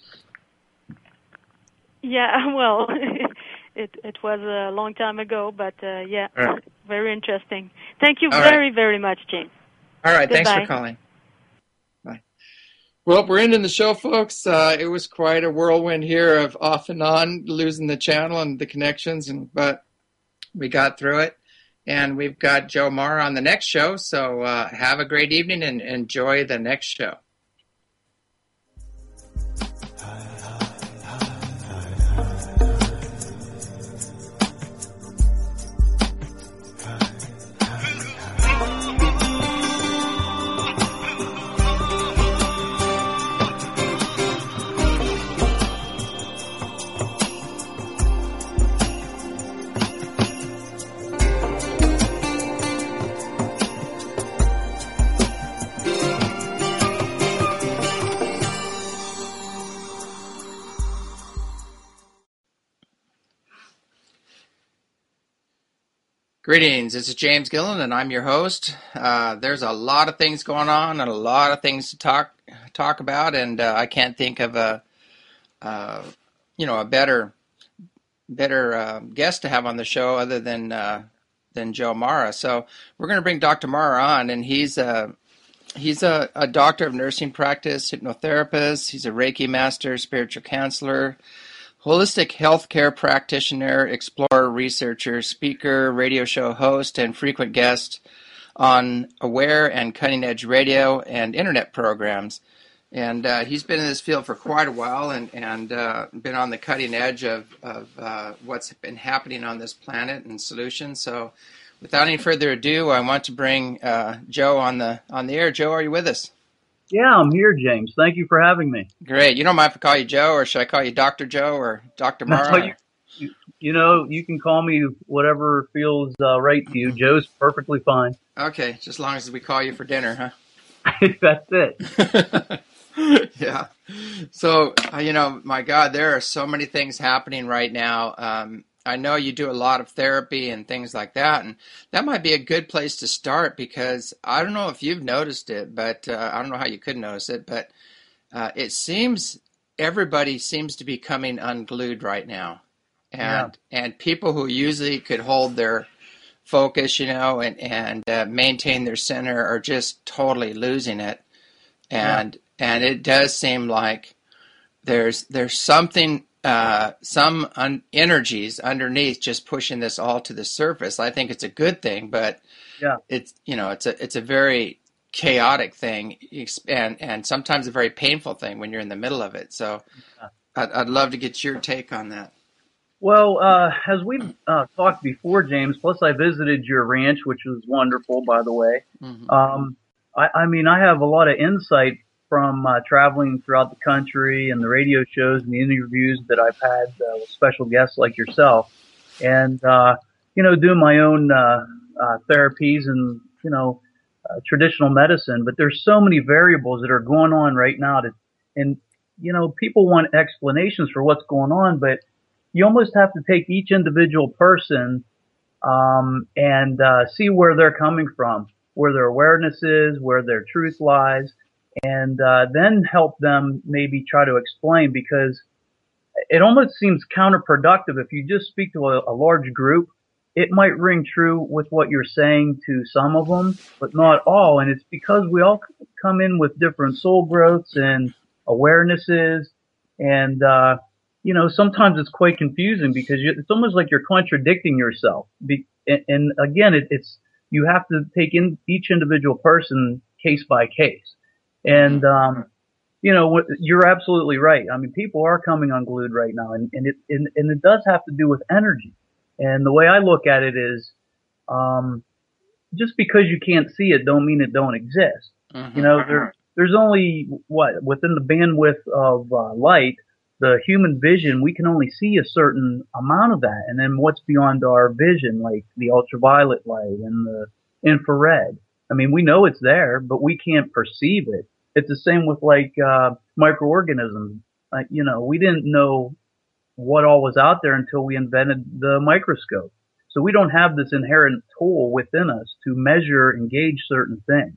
Yeah, well, it it was a long time ago, but uh, yeah, right. Very interesting. Thank you All very right. very much, James. All right, Goodbye. Thanks for calling. Well, we're ending the show, folks. Uh, it was quite a whirlwind here of off and on, losing the channel and the connections, and but we got through it. And we've got Joe Mara on the next show, so uh, have a great evening and enjoy the next show. Greetings, this is James Gillen, and I'm your host. Uh, there's a lot of things going on and a lot of things to talk talk about, and uh, I can't think of a, uh, you know, a better better uh, guest to have on the show other than uh, than Joe Mara. So we're going to bring Doctor Mara on, and he's a he's a, a doctor of nursing practice, hypnotherapist. He's a Reiki master, spiritual counselor, holistic healthcare practitioner, explorer, researcher, speaker, radio show host, and frequent guest on Aware and Cutting Edge Radio and internet programs. And uh, he's been in this field for quite a while, and, and uh, been on the cutting edge of, of uh, what's been happening on this planet and solutions. So without any further ado, I want to bring uh, Joe on the on the air. Joe, are you with us? Yeah, I'm here, James. Thank you for having me. Great. You don't mind if I call you Joe, or should I call you Doctor Joe or Doctor Mara? No, you, you, you know, you can call me whatever feels uh, right to you. Joe's perfectly fine. Okay, just as long as we call you for dinner, huh? That's it. Yeah. So, uh, you know, my God, there are so many things happening right now. Um, I know you do a lot of therapy and things like that, and that might be a good place to start, because I don't know if you've noticed it, but uh, I don't know how you could notice it, but uh, it seems everybody seems to be coming unglued right now. And yeah. and people who usually could hold their focus, you know, and, and uh, maintain their center are just totally losing it. And yeah. and it does seem like there's there's something... Uh, some un- energies underneath just pushing this all to the surface. I think it's a good thing, but yeah. it's, you know, it's a, it's a very chaotic thing, and, and sometimes a very painful thing when you're in the middle of it. So yeah. I'd, I'd love to get your take on that. Well, uh, as we've uh, talked before, James, plus I visited your ranch, which was wonderful, by the way. Mm-hmm. Um, I, I mean, I have a lot of insight from uh, traveling throughout the country and the radio shows and the interviews that I've had uh, with special guests like yourself, and uh, you know, doing my own uh, uh, therapies and you know, uh, traditional medicine. But there's so many variables that are going on right now, to, and you know, people want explanations for what's going on, but you almost have to take each individual person um, and uh, see where they're coming from, where their awareness is, where their truth lies. And uh, then help them maybe try to explain, because it almost seems counterproductive if you just speak to a, a large group it might ring true with what you're saying to some of them, but not all. And it's because we all come in with different soul growths and awarenesses. And, uh, you know, sometimes it's quite confusing because you, it's almost like you're contradicting yourself. Be, and, and again, it, it's, you have to take in each individual person case by case. And, um, you know, you're absolutely right. I mean, people are coming unglued right now, and, and it, and, and it does have to do with energy. And the way I look at it is, um, just because you can't see it don't mean it don't exist. Mm-hmm. You know, there, there's only what within the bandwidth of uh, light, the human vision, we can only see a certain amount of that. And then what's beyond our vision, like the ultraviolet light and the infrared. I mean, we know it's there, but we can't perceive it. It's the same with like, uh, microorganisms. Uh, you know, we didn't know what all was out there until we invented the microscope. So we don't have this inherent tool within us to measure and gauge certain things.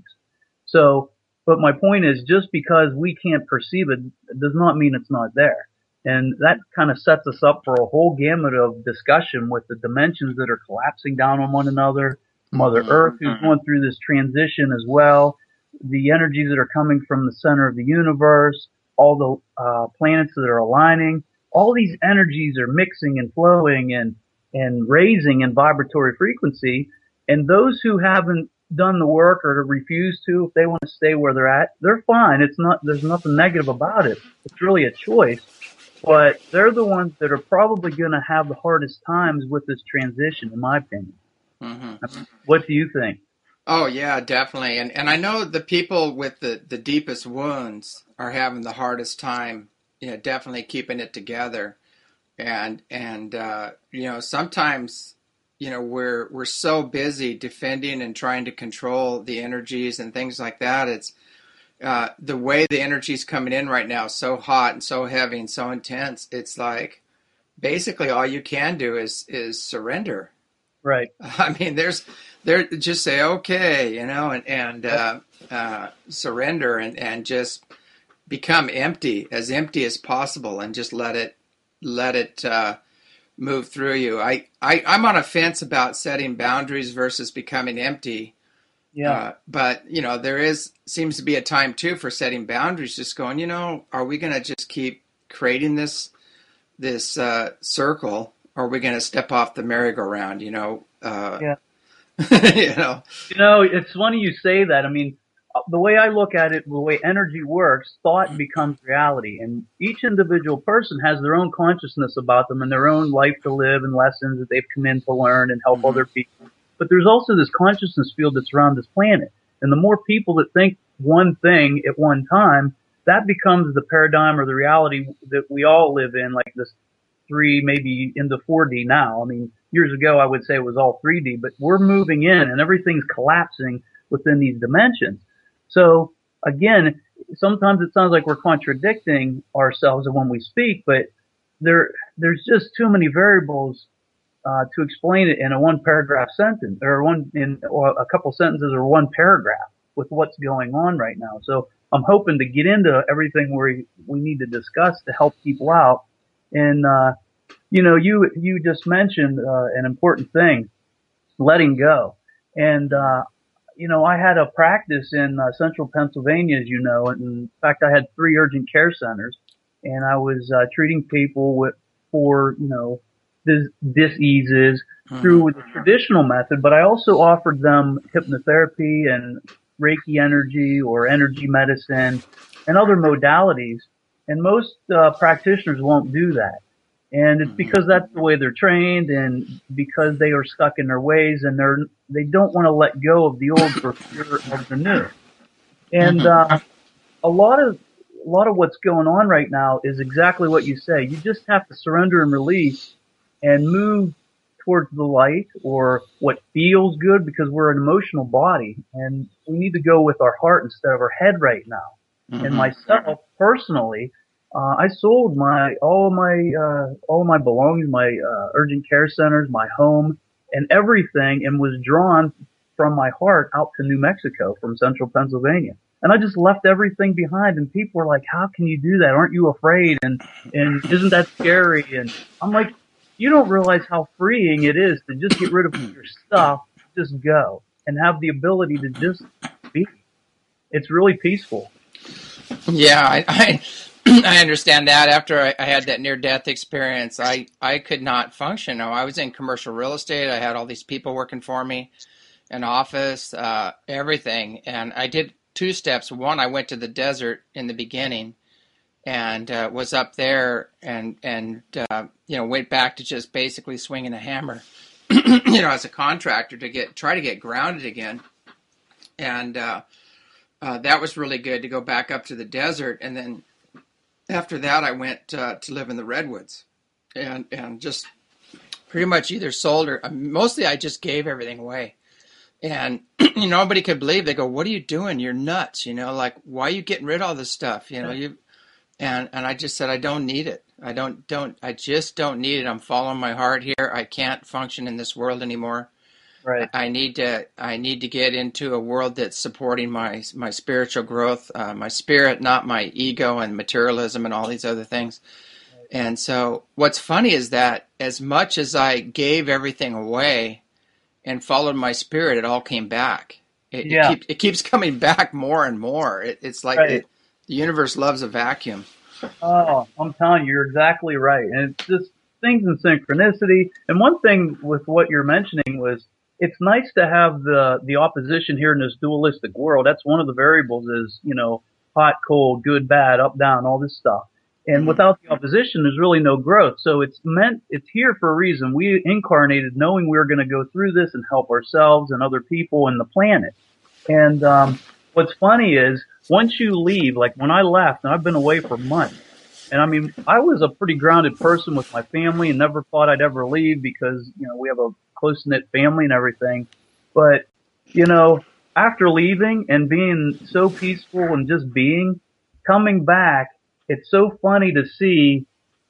So, but my point is just because we can't perceive it does not mean it's not there. And that kind of sets us up for a whole gamut of discussion with the dimensions that are collapsing down on one another, Mother Earth who's going through this transition as well, the energies that are coming from the center of the universe, all the uh, planets that are aligning. All these energies are mixing and flowing and, and raising in vibratory frequency. And those who haven't done the work or refuse to, if they want to stay where they're at, they're fine. It's not, there's nothing negative about it. It's really a choice. But they're the ones that are probably going to have the hardest times with this transition, in my opinion. Mm-hmm. What do you think? Oh, yeah, definitely. And and I know the people with the, the deepest wounds are having the hardest time, you know, definitely keeping it together. And, and uh, you know, sometimes, you know, we're we're so busy defending and trying to control the energies and things like that. It's uh, the way the energy's coming in right now, so hot and so heavy and so intense. It's like basically all you can do is is surrender. Right. I mean, there's, there, just say, okay, you know, and, and, uh, uh, surrender and, and just become empty, as empty as possible, and just let it, let it, uh, move through you. I, I, I'm on a fence about setting boundaries versus becoming empty. Yeah. Uh, but, you know, there is, seems to be a time too for setting boundaries, just going, you know, are we going to just keep creating this, this, uh, circle? Or are we going to step off the merry-go-round, you know? Uh, yeah. you know? You know, it's funny you say that. I mean, the way I look at it, the way energy works, thought becomes reality. And each individual person has their own consciousness about them and their own life to live and lessons that they've come in to learn and help mm-hmm. other people. But there's also this consciousness field that's around this planet. And the more people that think one thing at one time, that becomes the paradigm or the reality that we all live in, like this three, maybe into four D now. I mean, years ago, I would say it was all three D, but we're moving in and everything's collapsing within these dimensions. So again, sometimes it sounds like we're contradicting ourselves when we speak, but there, there's just too many variables, uh, to explain it in a one paragraph sentence or one in or a couple sentences or one paragraph with what's going on right now. So I'm hoping to get into everything we, we need to discuss to help people out. And, uh, you know, you, you just mentioned, uh, an important thing, letting go. And, uh, you know, I had a practice in uh, central Pennsylvania, as you know, and in fact, I had three urgent care centers and I was, uh, treating people with, for, you know, dis- diseases mm-hmm. through the traditional method, but I also offered them hypnotherapy and Reiki energy or energy medicine and other modalities. And most uh, practitioners won't do that. And it's because that's the way they're trained and because they are stuck in their ways and they're, they don't want to let go of the old for fear of the new. And, uh, a lot of, a lot of what's going on right now is exactly what you say. You just have to surrender and release and move towards the light or what feels good because we're an emotional body and we need to go with our heart instead of our head right now. Mm-hmm. And myself, personally, uh, I sold my, all my, uh, all my belongings, my, uh, urgent care centers, my home and everything and was drawn from my heart out to New Mexico from central Pennsylvania. And I just left everything behind and people were like, how can you do that? Aren't you afraid? And, and isn't that scary? And I'm like, you don't realize how freeing it is to just get rid of your stuff, just go, and have the ability to just be. It's really peaceful. Yeah, I, I, I understand that. After I, I had that near-death experience, I, I could not function. I was in commercial real estate. I had all these people working for me, an office, uh, everything. And I did two steps. One, I went to the desert in the beginning and uh, was up there and, and uh, you know, went back to just basically swinging a hammer, you know, as a contractor to get try to get grounded again. And uh, uh, that was really good to go back up to the desert. And then after that, I went uh, to live in the redwoods and, and just pretty much either sold or mostly I just gave everything away. And you know, nobody could believe. They go, "What are you doing? You're nuts." You know, like, why are you getting rid of all this stuff? You know, you and and I just said, I don't need it. I don't don't. I just don't need it. I'm following my heart here. I can't function in this world anymore. Right. I need to. I need to get into a world that's supporting my my spiritual growth, uh, my spirit, not my ego and materialism and all these other things. And so, what's funny is that as much as I gave everything away and followed my spirit, it all came back. It, Yeah. it, keep, it keeps coming back more and more. It, it's like Right. it, the universe loves a vacuum. Oh, I'm telling you, you're exactly right. And it's just things in synchronicity. And one thing with what you're mentioning was it's nice to have the, the opposition here in this dualistic world. That's one of the variables is, you know, hot, cold, good, bad, up, down, all this stuff. And without the opposition, there's really no growth. So it's meant, it's here for a reason. We incarnated knowing we were going to go through this and help ourselves and other people and the planet. And, um, what's funny is once you leave, like when I left, and I've been away for months, and I mean, I was a pretty grounded person with my family and never thought I'd ever leave because, you know, we have a close knit family and everything. But, you know, after leaving and being so peaceful and just being, coming back, it's so funny to see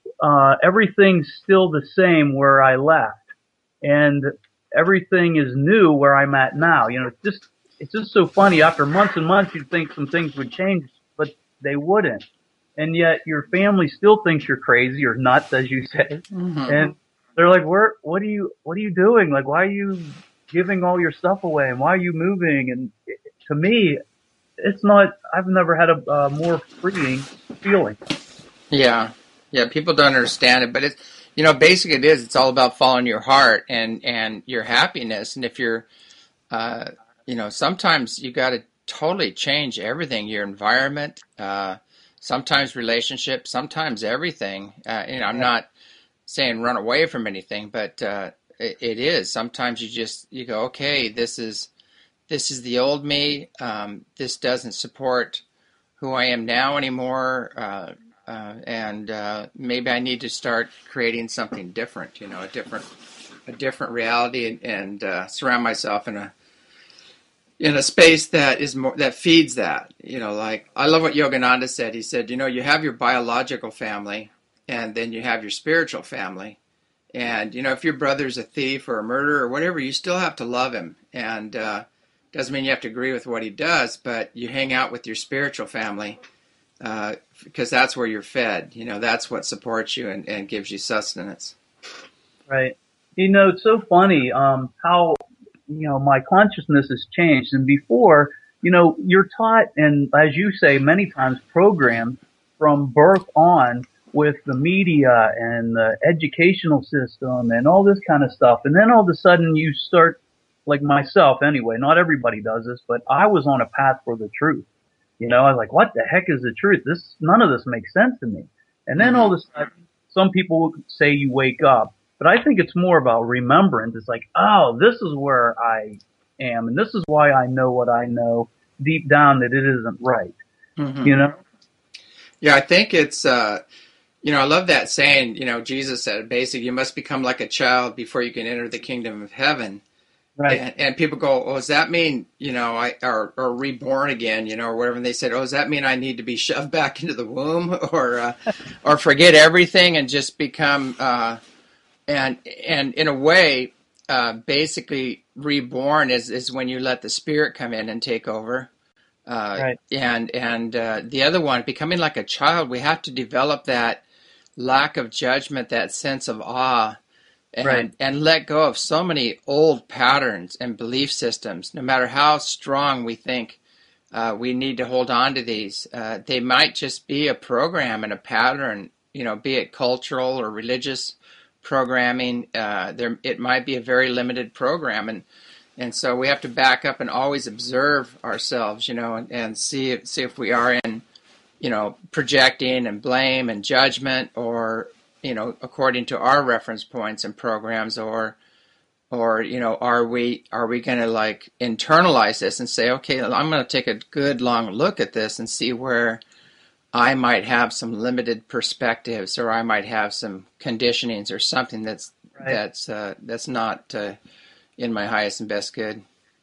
uh everything's still the same where I left, and everything is new where I'm at now. You know, it's just it's just so funny. After months and months, you'd think some things would change, but they wouldn't. And yet your family still thinks you're crazy or nuts, as you say. Mm-hmm. And they're like, "Where? What are you? What are you doing? Like, why are you giving all your stuff away? And why are you moving?" And it, to me, it's not, I've never had a uh, more freeing feeling. Yeah. Yeah. People don't understand it, but it's, you know, basically it is, it's all about following your heart and, and your happiness. And if you're, uh, you know, sometimes you got to totally change everything, your environment, uh, sometimes relationships, sometimes everything. Uh, you know, I'm not saying run away from anything, but, uh, it, it is. Sometimes you just, you go, okay, this is, this is the old me. Um, this doesn't support who I am now anymore. Uh, uh, and uh, maybe I need to start creating something different, you know, a different a different reality and, and uh, surround myself in a in a space that is more, that feeds that. You know, like I love what Yogananda said. He said, you know, you have your biological family and then you have your spiritual family. And, you know, if your brother's a thief or a murderer or whatever, you still have to love him. And, uh, doesn't mean you have to agree with what he does, but you hang out with your spiritual family uh, because that's where you're fed. You know, that's what supports you and, and gives you sustenance. Right. You know, it's so funny um, how, you know, my consciousness has changed. And before, you know, you're taught, and as you say, many times programmed from birth on with the media and the educational system and all this kind of stuff. And then all of a sudden you start, like myself anyway, not everybody does this, but I was on a path for the truth. You know, I was like, what the heck is the truth? This, none of this makes sense to me. And then all of a sudden, some people say you wake up, but I think it's more about remembrance. It's like, oh, this is where I am, and this is why I know what I know deep down that it isn't right. Mm-hmm. You know? Yeah, I think it's, uh, you know, I love that saying, you know, Jesus said, basically, you must become like a child before you can enter the kingdom of heaven. Right. And, and people go, oh, does that mean, you know, I or, or reborn again, you know, or whatever. And they said, oh, does that mean I need to be shoved back into the womb or uh, or forget everything and just become, uh, and and in a way, uh, basically reborn is, is when you let the spirit come in and take over. Uh, right. And, and uh, the other one, becoming like a child, we have to develop that lack of judgment, that sense of awe. and Right. and let go of so many old patterns and belief systems. No matter how strong we think uh, we need to hold on to these, uh, they might just be a program and a pattern. You know, be it cultural or religious programming. Uh, there, it might be a very limited program, and and so we have to back up and always observe ourselves. You know, and, and see see if we are in, you know, projecting and blame and judgment, or, you know, according to our reference points and programs, or, or, you know, are we, are we going to like internalize this and say, okay, I'm going to take a good long look at this and see where I might have some limited perspectives, or I might have some conditionings or something that's, right. that's, uh, that's not uh, in my highest and best good.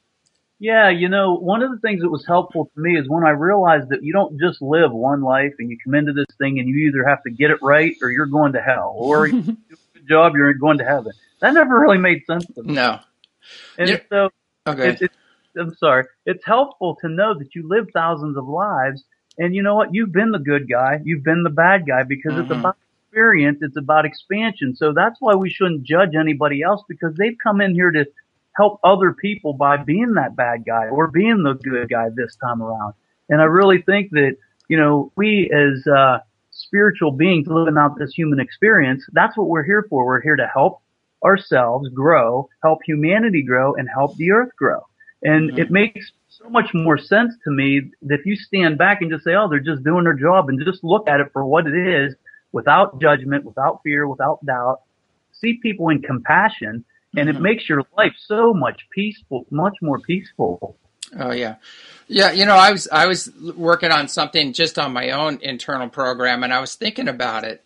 Yeah, you know, one of the things that was helpful to me is when I realized that you don't just live one life and you come into this thing and you either have to get it right or you're going to hell, or you do a good job, you're going to heaven. That never really made sense to me. No. And yeah. so, okay. it, it, I'm sorry, it's helpful to know that you live thousands of lives, and you know what? You've been the good guy, you've been the bad guy, because mm-hmm. it's about experience, it's about expansion. So that's why we shouldn't judge anybody else, because they've come in here to help other people by being that bad guy or being the good guy this time around. And I really think that, you know, we as uh, spiritual beings living out this human experience, that's what we're here for. We're here to help ourselves grow, help humanity grow, and help the earth grow. And mm-hmm. it makes so much more sense to me that if you stand back and just say, oh, they're just doing their job, and just look at it for what it is, without judgment, without fear, without doubt, see people in compassion, and it makes your life so much peaceful, much more peaceful. Oh yeah, yeah. You know, I was I was working on something just on my own internal program, and I was thinking about it.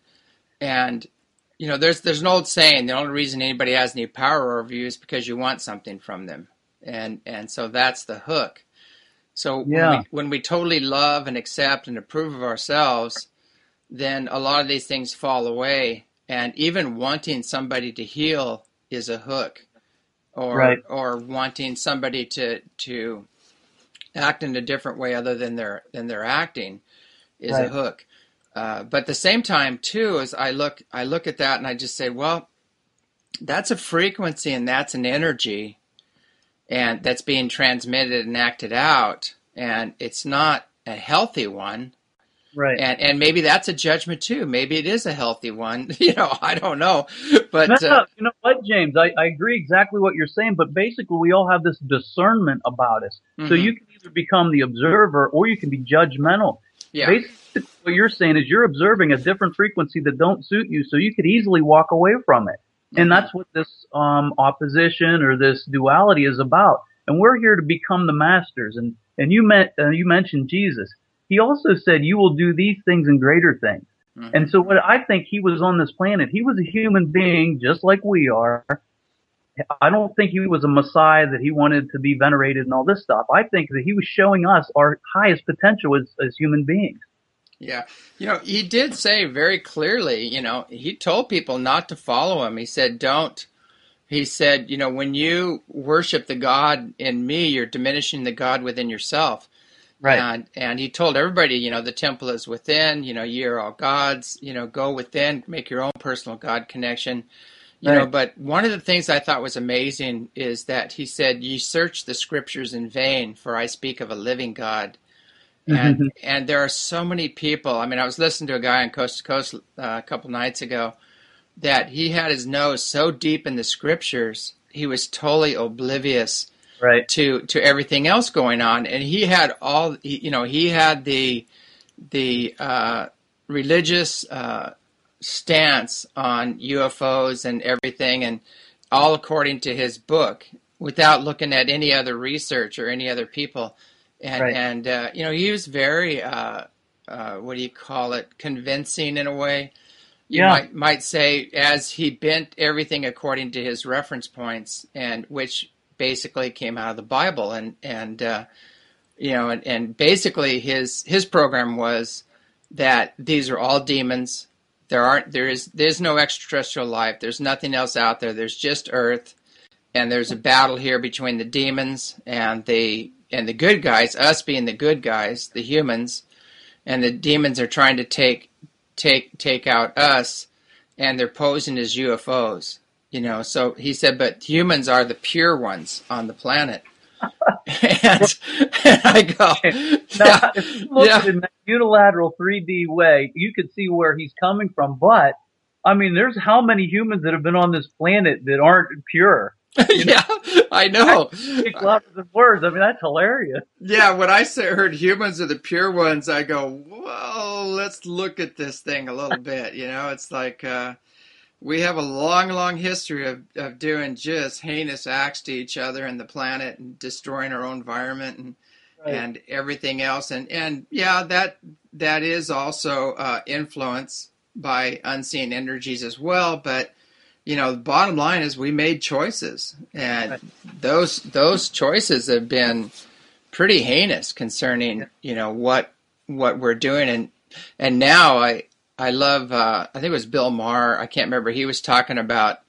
And you know, there's there's an old saying: the only reason anybody has any power over you is because you want something from them, and and so that's the hook. So yeah. when, we, when we totally love and accept and approve of ourselves, then a lot of these things fall away, and even wanting somebody to heal is a hook, or right. or wanting somebody to to act in a different way other than they're than they're acting is right. a hook. Uh, but at the same time, too, as I look I look at that and I just say, well, that's a frequency and that's an energy, and that's being transmitted and acted out, and it's not a healthy one. Right. And and maybe that's a judgment too. Maybe it is a healthy one. You know, I don't know. But no, uh, you know what, James? I, I agree exactly what you're saying. But basically, we all have this discernment about us. Mm-hmm. So you can either become the observer or you can be judgmental. Yeah. Basically, what you're saying is you're observing a different frequency that don't suit you, so you could easily walk away from it. Mm-hmm. And that's what this um, opposition or this duality is about. And we're here to become the masters. And and you met uh, you mentioned Jesus. He also said, you will do these things and greater things. Mm-hmm. And so what I think he was on this planet, he was a human being just like we are. I don't think he was a messiah that he wanted to be venerated and all this stuff. I think that he was showing us our highest potential as, as human beings. Yeah. You know, he did say very clearly, you know, he told people not to follow him. He said, don't. He said, you know, when you worship the God in me, you're diminishing the God within yourself. Right. And, and he told everybody, you know, the temple is within, you know, ye are all gods, you know, go within, make your own personal God connection, you right. know. But one of the things I thought was amazing is that he said, ye search the scriptures in vain, for I speak of a living God. And mm-hmm. and there are so many people. I mean, I was listening to a guy on Coast to Coast uh, a couple nights ago that he had his nose so deep in the scriptures, he was totally oblivious right. to to everything else going on, and he had all you know he had the the uh, religious uh, stance on U F Os and everything, and all according to his book, without looking at any other research or any other people, and right. and uh, you know he was very uh, uh, what do you call it, convincing in a way. You yeah. might might say, as he bent everything according to his reference points, and which basically came out of the Bible, and and uh, you know, and, and basically his his program was that these are all demons. There aren't there is there's no extraterrestrial life. There's nothing else out there. There's just Earth, and there's a battle here between the demons and the and the good guys. Us being the good guys, the humans, and the demons are trying to take take take out us, and they're posing as U F Os. You know, so he said, but humans are the pure ones on the planet. and, and I go, now, yeah, if you look yeah. at it in that unilateral three D way, you could see where he's coming from. But I mean, there's how many humans that have been on this planet that aren't pure. You know? Yeah, I know. Speak louder than words. I mean, that's hilarious. Yeah, when I say, heard humans are the pure ones, I go, well, let's look at this thing a little bit. You know, it's like uh, we have a long, long history of, of doing just heinous acts to each other and the planet and destroying our own environment and right. and everything else. And, and yeah, that that is also uh, influenced by unseen energies as well, but you know, the bottom line is we made choices, and right. those those choices have been pretty heinous concerning, you know, what what we're doing. And and now I I love uh, I think it was Bill Maher, I can't remember, he was talking about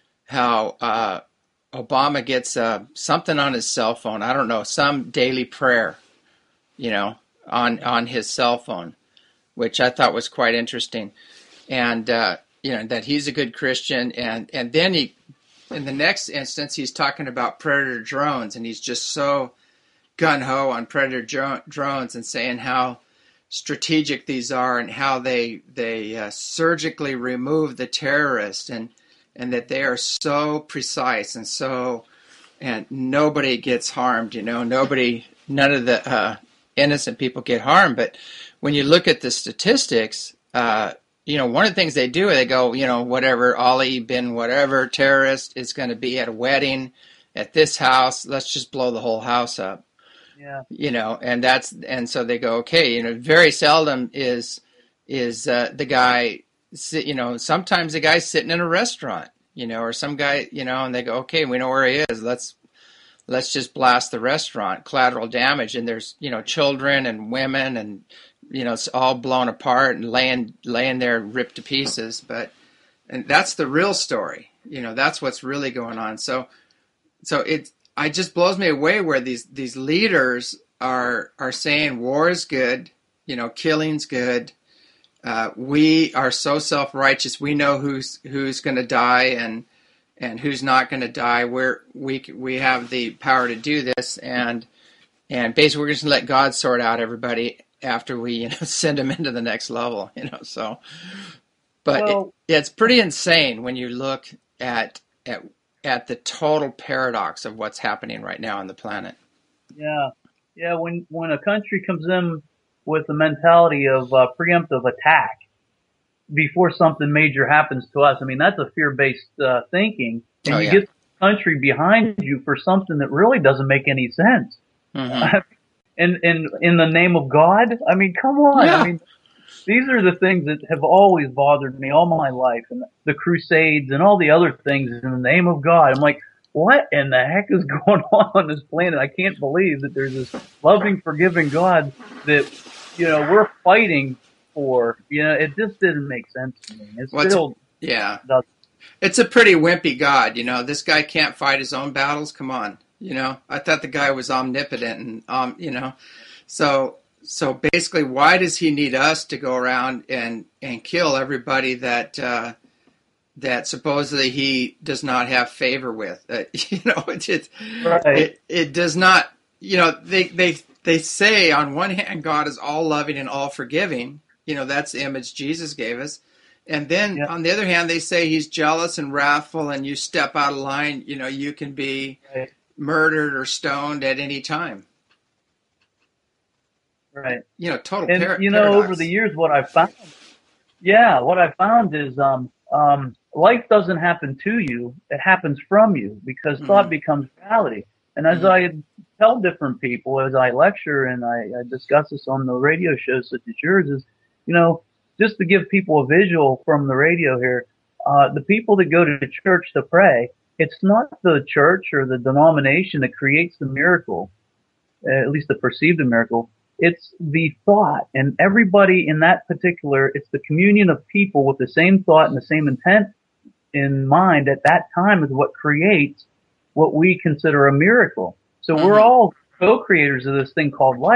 how uh, Obama gets uh, something on his cell phone, I don't know, some daily prayer, you know, on on his cell phone, which I thought was quite interesting. And uh you know, that he's a good Christian, and, and then he, in the next instance, he's talking about predator drones, and he's just so gung-ho on predator dro- drones and saying how strategic these are and how they they uh, surgically remove the terrorist, and and that they are so precise and so, and nobody gets harmed, you know, nobody, none of the uh, innocent people get harmed. But when you look at the statistics, uh, you know, one of the things they do, they go, you know, whatever, Ali bin whatever terrorist is going to be at a wedding at this house, let's just blow the whole house up. Yeah. You know, and that's, and so they go, okay, you know, very seldom is, is uh, the guy, you know, sometimes the guy's sitting in a restaurant, you know, or some guy, you know, and they go, okay, we know where he is, let's, let's just blast the restaurant, collateral damage. And there's, you know, children and women and, you know, it's all blown apart and laying laying there ripped to pieces. But and that's the real story. You know, that's what's really going on. So so it I just blows me away where these these leaders are are saying war is good, you know, killing's good. Uh, we are so self-righteous. We know who's who's going to die and and who's not going to die. We're we we have the power to do this, and and basically we're just going to let God sort out everybody after we, you know, send them into the next level, you know, so, but well, it, it's pretty insane when you look at, at, at the total paradox of what's happening right now on the planet. Yeah. Yeah. When, when a country comes in with the mentality of uh, preemptive attack before something major happens to us, I mean, that's a fear-based uh, thinking, and oh, you yeah. get the country behind you for something that really doesn't make any sense. Mm-hmm. In, in, in the name of God? I mean, come on. Yeah. I mean, these are the things that have always bothered me all my life, and the Crusades and all the other things in the name of God. I'm like, what in the heck is going on on this planet? I can't believe that there's this loving, forgiving God that, you know, we're fighting for. You know, it just didn't make sense to me. It well, still yeah. doesn't. It's a pretty wimpy God, you know. This guy can't fight his own battles. Come on. You know, I thought the guy was omnipotent and, um, you know, so, so basically why does he need us to go around and, and kill everybody that, uh, that supposedly he does not have favor with? Uh, you know, it, it, right. it, it does not, you know, they, they, they say on one hand, God is all loving and all forgiving. You know, that's the image Jesus gave us. And then yeah. on the other hand, they say he's jealous and wrathful, and you step out of line, you know, you can be right. murdered or stoned at any time. Right. You know, total and, par- you know, paradox. over the years, what I've found, yeah, what I found is, um, um, life doesn't happen to you. It happens from you, because mm-hmm. thought becomes reality. And as mm-hmm. I tell different people, as I lecture and I, I discuss this on the radio shows such as yours, is, you know, just to give people a visual from the radio here, uh, the people that go to church to pray, it's not the church or the denomination that creates the miracle, uh, at least the perceived miracle. It's the thought, and everybody in that particular, it's the communion of people with the same thought and the same intent in mind at that time is what creates what we consider a miracle. So mm-hmm. we're all co-creators of this thing called life.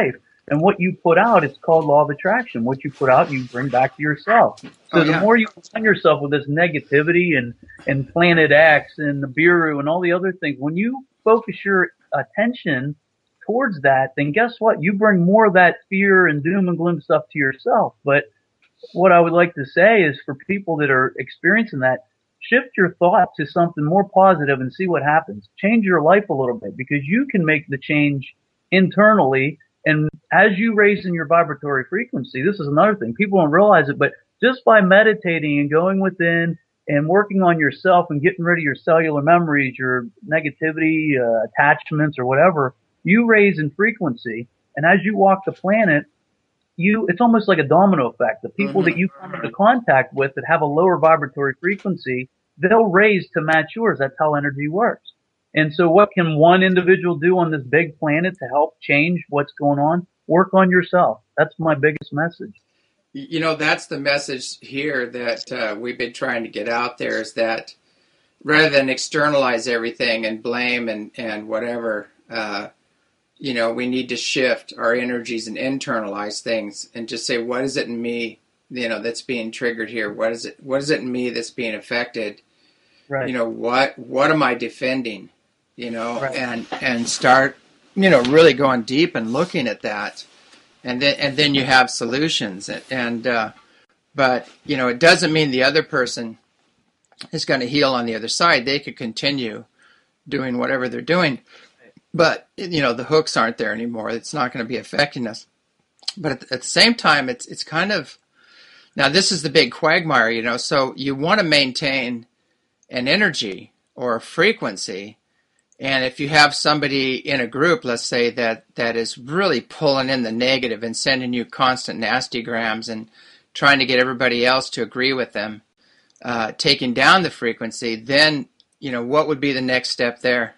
And what you put out, it's called law of attraction. What you put out, you bring back to yourself. So oh, the yeah. more you find yourself with this negativity and, and Planet X and the Nibiru and all the other things, when you focus your attention towards that, then guess what? You bring more of that fear and doom and gloom stuff to yourself. But what I would like to say is for people that are experiencing that, shift your thought to something more positive and see what happens. Change your life a little bit, because you can make the change internally. And as you raise in your vibratory frequency, this is another thing. People don't realize it, but just by meditating and going within and working on yourself and getting rid of your cellular memories, your negativity, uh, attachments or whatever, you raise in frequency. And as you walk the planet, you, it's almost like a domino effect. The people mm-hmm. that you come into contact with that have a lower vibratory frequency, they'll raise to match yours. That's how energy works. And so what can one individual do on this big planet to help change what's going on? Work on yourself. That's my biggest message. You know, that's the message here that uh, we've been trying to get out there, is that rather than externalize everything and blame and, and whatever, uh, you know, we need to shift our energies and internalize things and just say, what is it in me, you know, that's being triggered here? What is it, what is it in me that's being affected? Right. You know, what, what am I defending? You know, right. and, and start, you know, really going deep and looking at that. And then, and then you have solutions. And, uh, but, you know, it doesn't mean the other person is going to heal on the other side. They could continue doing whatever they're doing. But, you know, the hooks aren't there anymore. It's not going to be affecting us. But at, at the same time, it's, it's kind of, now this is the big quagmire, you know, so you want to maintain an energy or a frequency. And if you have somebody in a group, let's say, that, that is really pulling in the negative and sending you constant nasty grams and trying to get everybody else to agree with them, uh, taking down the frequency, then, you know, what would be the next step there?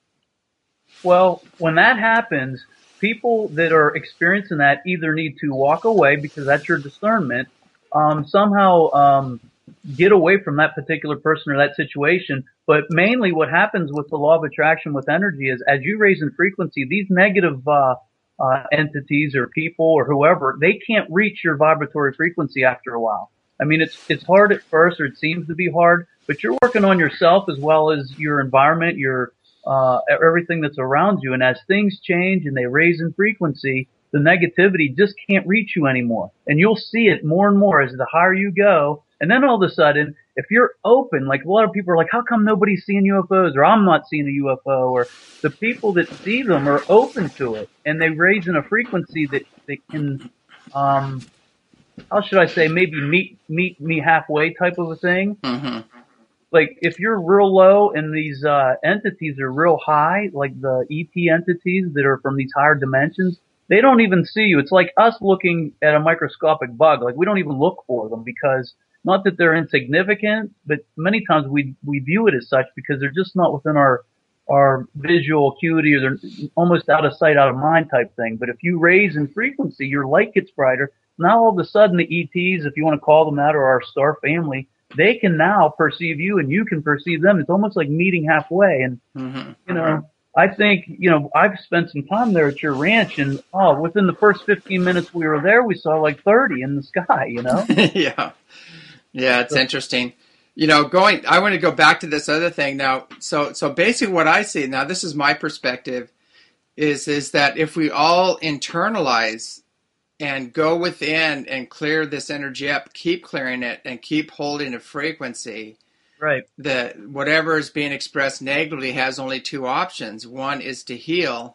Well, when that happens, people that are experiencing that either need to walk away, because that's your discernment, um, somehow um, get away from that particular person or that situation. But mainly what happens with the law of attraction with energy is, as you raise in frequency, these negative uh, uh, entities or people or whoever, they can't reach your vibratory frequency after a while. I mean, it's it's hard at first, or it seems to be hard, but you're working on yourself as well as your environment, your uh, everything that's around you. And as things change and they raise in frequency, the negativity just can't reach you anymore. And you'll see it more and more as the higher you go. And then all of a sudden, if you're open, like a lot of people are like, how come nobody's seeing U F Os, or I'm not seeing a U F O, or the people that see them are open to it, and they raise in a frequency that, that can, um, how should I say, maybe meet, meet me halfway type of a thing. Mm-hmm. Like if you're real low and these, uh, entities are real high, like the E T entities that are from these higher dimensions, they don't even see you. It's like us looking at a microscopic bug. Like we don't even look for them, because not that they're insignificant, but many times we we view it as such because they're just not within our our visual acuity, or they're almost out of sight, out of mind type thing. But if you raise in frequency, your light gets brighter. Now all of a sudden the E Ts, if you want to call them that, or our star family, they can now perceive you and you can perceive them. It's almost like meeting halfway. And, mm-hmm. you know, I think, you know, I've spent some time there at your ranch, and oh, within the first fifteen minutes we were there, we saw like thirty in the sky, you know? Yeah. Yeah, it's interesting. You know, going, I want to go back to this other thing now. So, so basically what I see, now this is my perspective, is, is that if we all internalize and go within and clear this energy up, keep clearing it and keep holding a frequency, right, that whatever is being expressed negatively has only two options. One is to heal,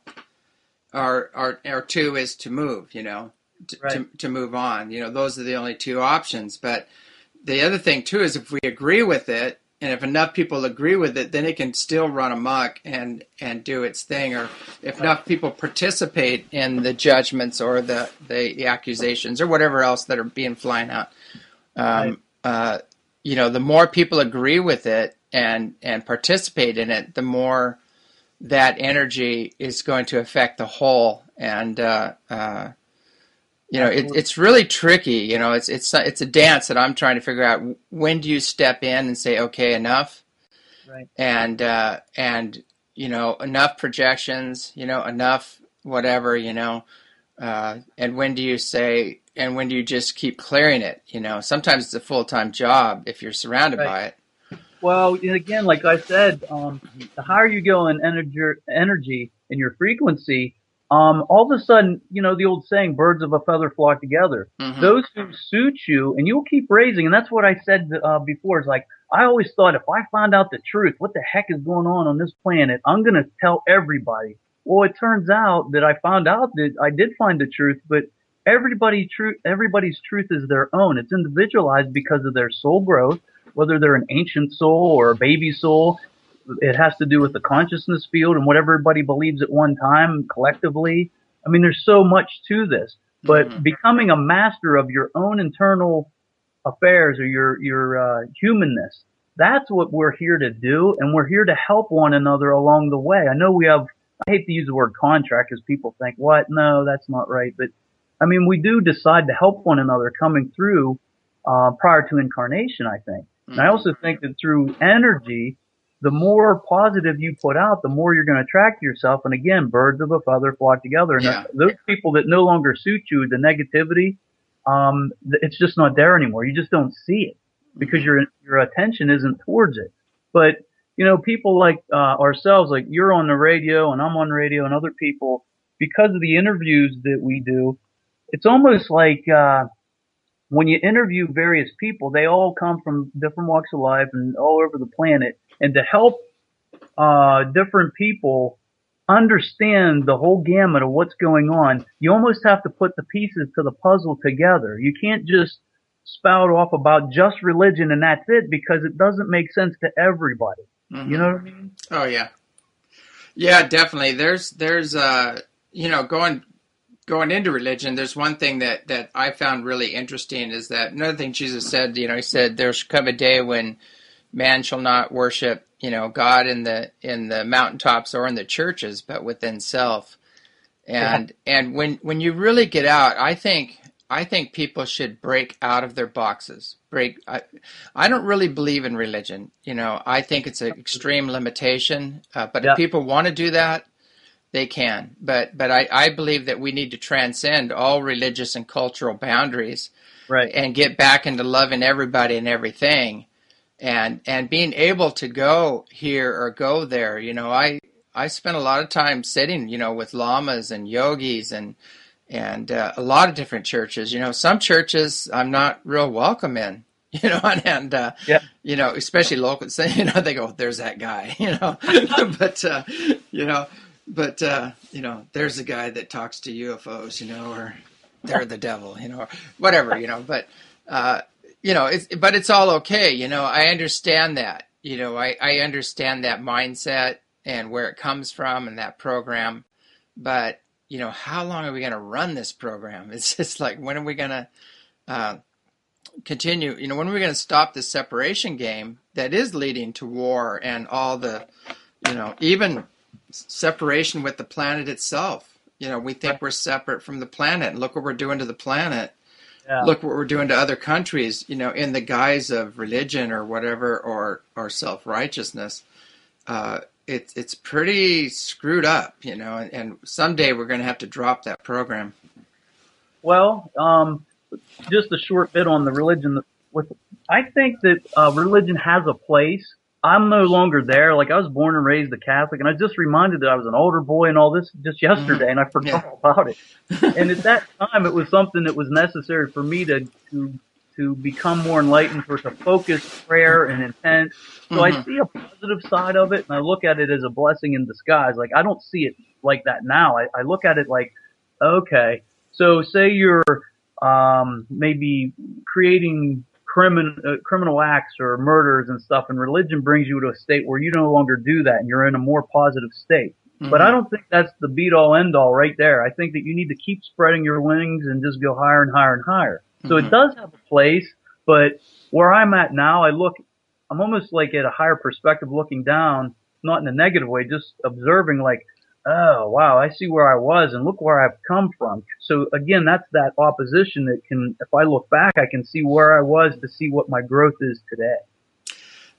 or, or, or two is to move, you know, to, right. to, to move on. You know, those are the only two options. But the other thing, too, is if we agree with it, and if enough people agree with it, then it can still run amok and, and do its thing. Or if enough people participate in the judgments or the, the accusations or whatever else that are being flying out, um, right. uh, you know, the more people agree with it and, and participate in it, the more that energy is going to affect the whole. And, uh, uh, You know, it, it's really tricky. You know, it's it's it's a dance that I'm trying to figure out. When do you step in and say, okay, enough, right? And uh, and you know, enough projections. You know, enough whatever. You know, Uh, and when do you say, and when do you just keep clearing it? You know, sometimes it's a full-time job if you're surrounded Right. by it. Well, and again, like I said, um, the higher you go in energy, energy in your frequency, um, all of a sudden, you know, the old saying, birds of a feather flock together. Mm-hmm. Those who suit you, and you'll keep raising. And that's what I said uh, before. It's like, I always thought if I find out the truth, what the heck is going on on this planet, I'm going to tell everybody. Well, it turns out that I found out that I did find the truth, but everybody truth, everybody's truth is their own. It's individualized because of their soul growth, whether they're an ancient soul or a baby soul. It has to do with the consciousness field and what everybody believes at one time collectively. I mean, there's so much to this, but mm-hmm. becoming a master of your own internal affairs or your, your, uh, humanness, that's what we're here to do. And we're here to help one another along the way. I know we have, I hate to use the word contract because people think, what? No, that's not right. But I mean, we do decide to help one another coming through, uh, prior to incarnation, I think. Mm-hmm. And I also think that through energy, the more positive you put out, the more you're going to attract yourself. And again, birds of a feather flock together. And yeah. those people that no longer suit you, the negativity, um, it's just not there anymore. You just don't see it because your, your attention isn't towards it. But, you know, people like, uh, ourselves, like you're on the radio and I'm on radio and other people, because of the interviews that we do, it's almost like, uh, when you interview various people, they all come from different walks of life and all over the planet. And to help uh different people understand the whole gamut of what's going on, you almost have to put the pieces to the puzzle together. You can't just spout off about just religion and that's it, because it doesn't make sense to everybody. Mm-hmm. You know what I mean? Oh, yeah. Yeah, definitely. There's, there's, uh, you know, going... Going into religion, there's one thing that, that I found really interesting is that another thing Jesus said, you know, he said, there shall come a day when man shall not worship, you know, God in the, in the mountaintops or in the churches, but within self. And, yeah. and when, when you really get out, I think, I think people should break out of their boxes. Break. I, I don't really believe in religion. You know, I think it's an extreme limitation, uh, but yeah. if people want to do that, they can, but but I, I believe that we need to transcend all religious and cultural boundaries, right, and get back into loving everybody and everything, and and being able to go here or go there. You know, I I spent a lot of time sitting, you know, with lamas and yogis and and uh, a lot of different churches. You know, some churches I'm not real welcome in. You know, and, and uh, yeah. you know, especially local. So, you know, they go, "There's that guy," you know, but uh, you know. But, uh, you know, there's a guy that talks to U F Os, you know, or they're the devil, you know, or whatever, you know, but, uh, you know, it's, but it's all okay. You know, I understand that, you know, I, I understand that mindset and where it comes from and that program. But, you know, how long are we going to run this program? It's just like, when are we going to, uh, continue, you know, when are we going to stop this separation game that is leading to war and all the, you know, even separation with the planet itself. You know, we think right. we're separate from the planet. And look what we're doing to the planet. Yeah. Look what we're doing to other countries, you know, in the guise of religion or whatever, or, or self-righteousness. Uh, it, it's pretty screwed up, you know, and, and someday we're going to have to drop that program. Well, um, just a short bit on the religion. With, I think that uh, religion has a place. I'm no longer there. Like, I was born and raised a Catholic, and I just reminded that I was an older boy and all this just yesterday, and I forgot yeah. about it. And at that time, it was something that was necessary for me to to to become more enlightened, for to focus prayer and intent. So mm-hmm. I see a positive side of it, and I look at it as a blessing in disguise. Like, I don't see it like that now. I, I look at it like, okay, so say you're um maybe creating criminal uh, criminal acts or murders and stuff, and religion brings you to a state where you no longer do that and you're in a more positive state. Mm-hmm. But I don't think that's the be all end all right there. I think that you need to keep spreading your wings and just go higher and higher and higher. Mm-hmm. So it does have a place, but where I'm at now, I look, I'm almost like at a higher perspective looking down, not in a negative way, just observing like, oh, wow, I see where I was and look where I've come from. So again, that's that opposition that can, if I look back, I can see where I was to see what my growth is today.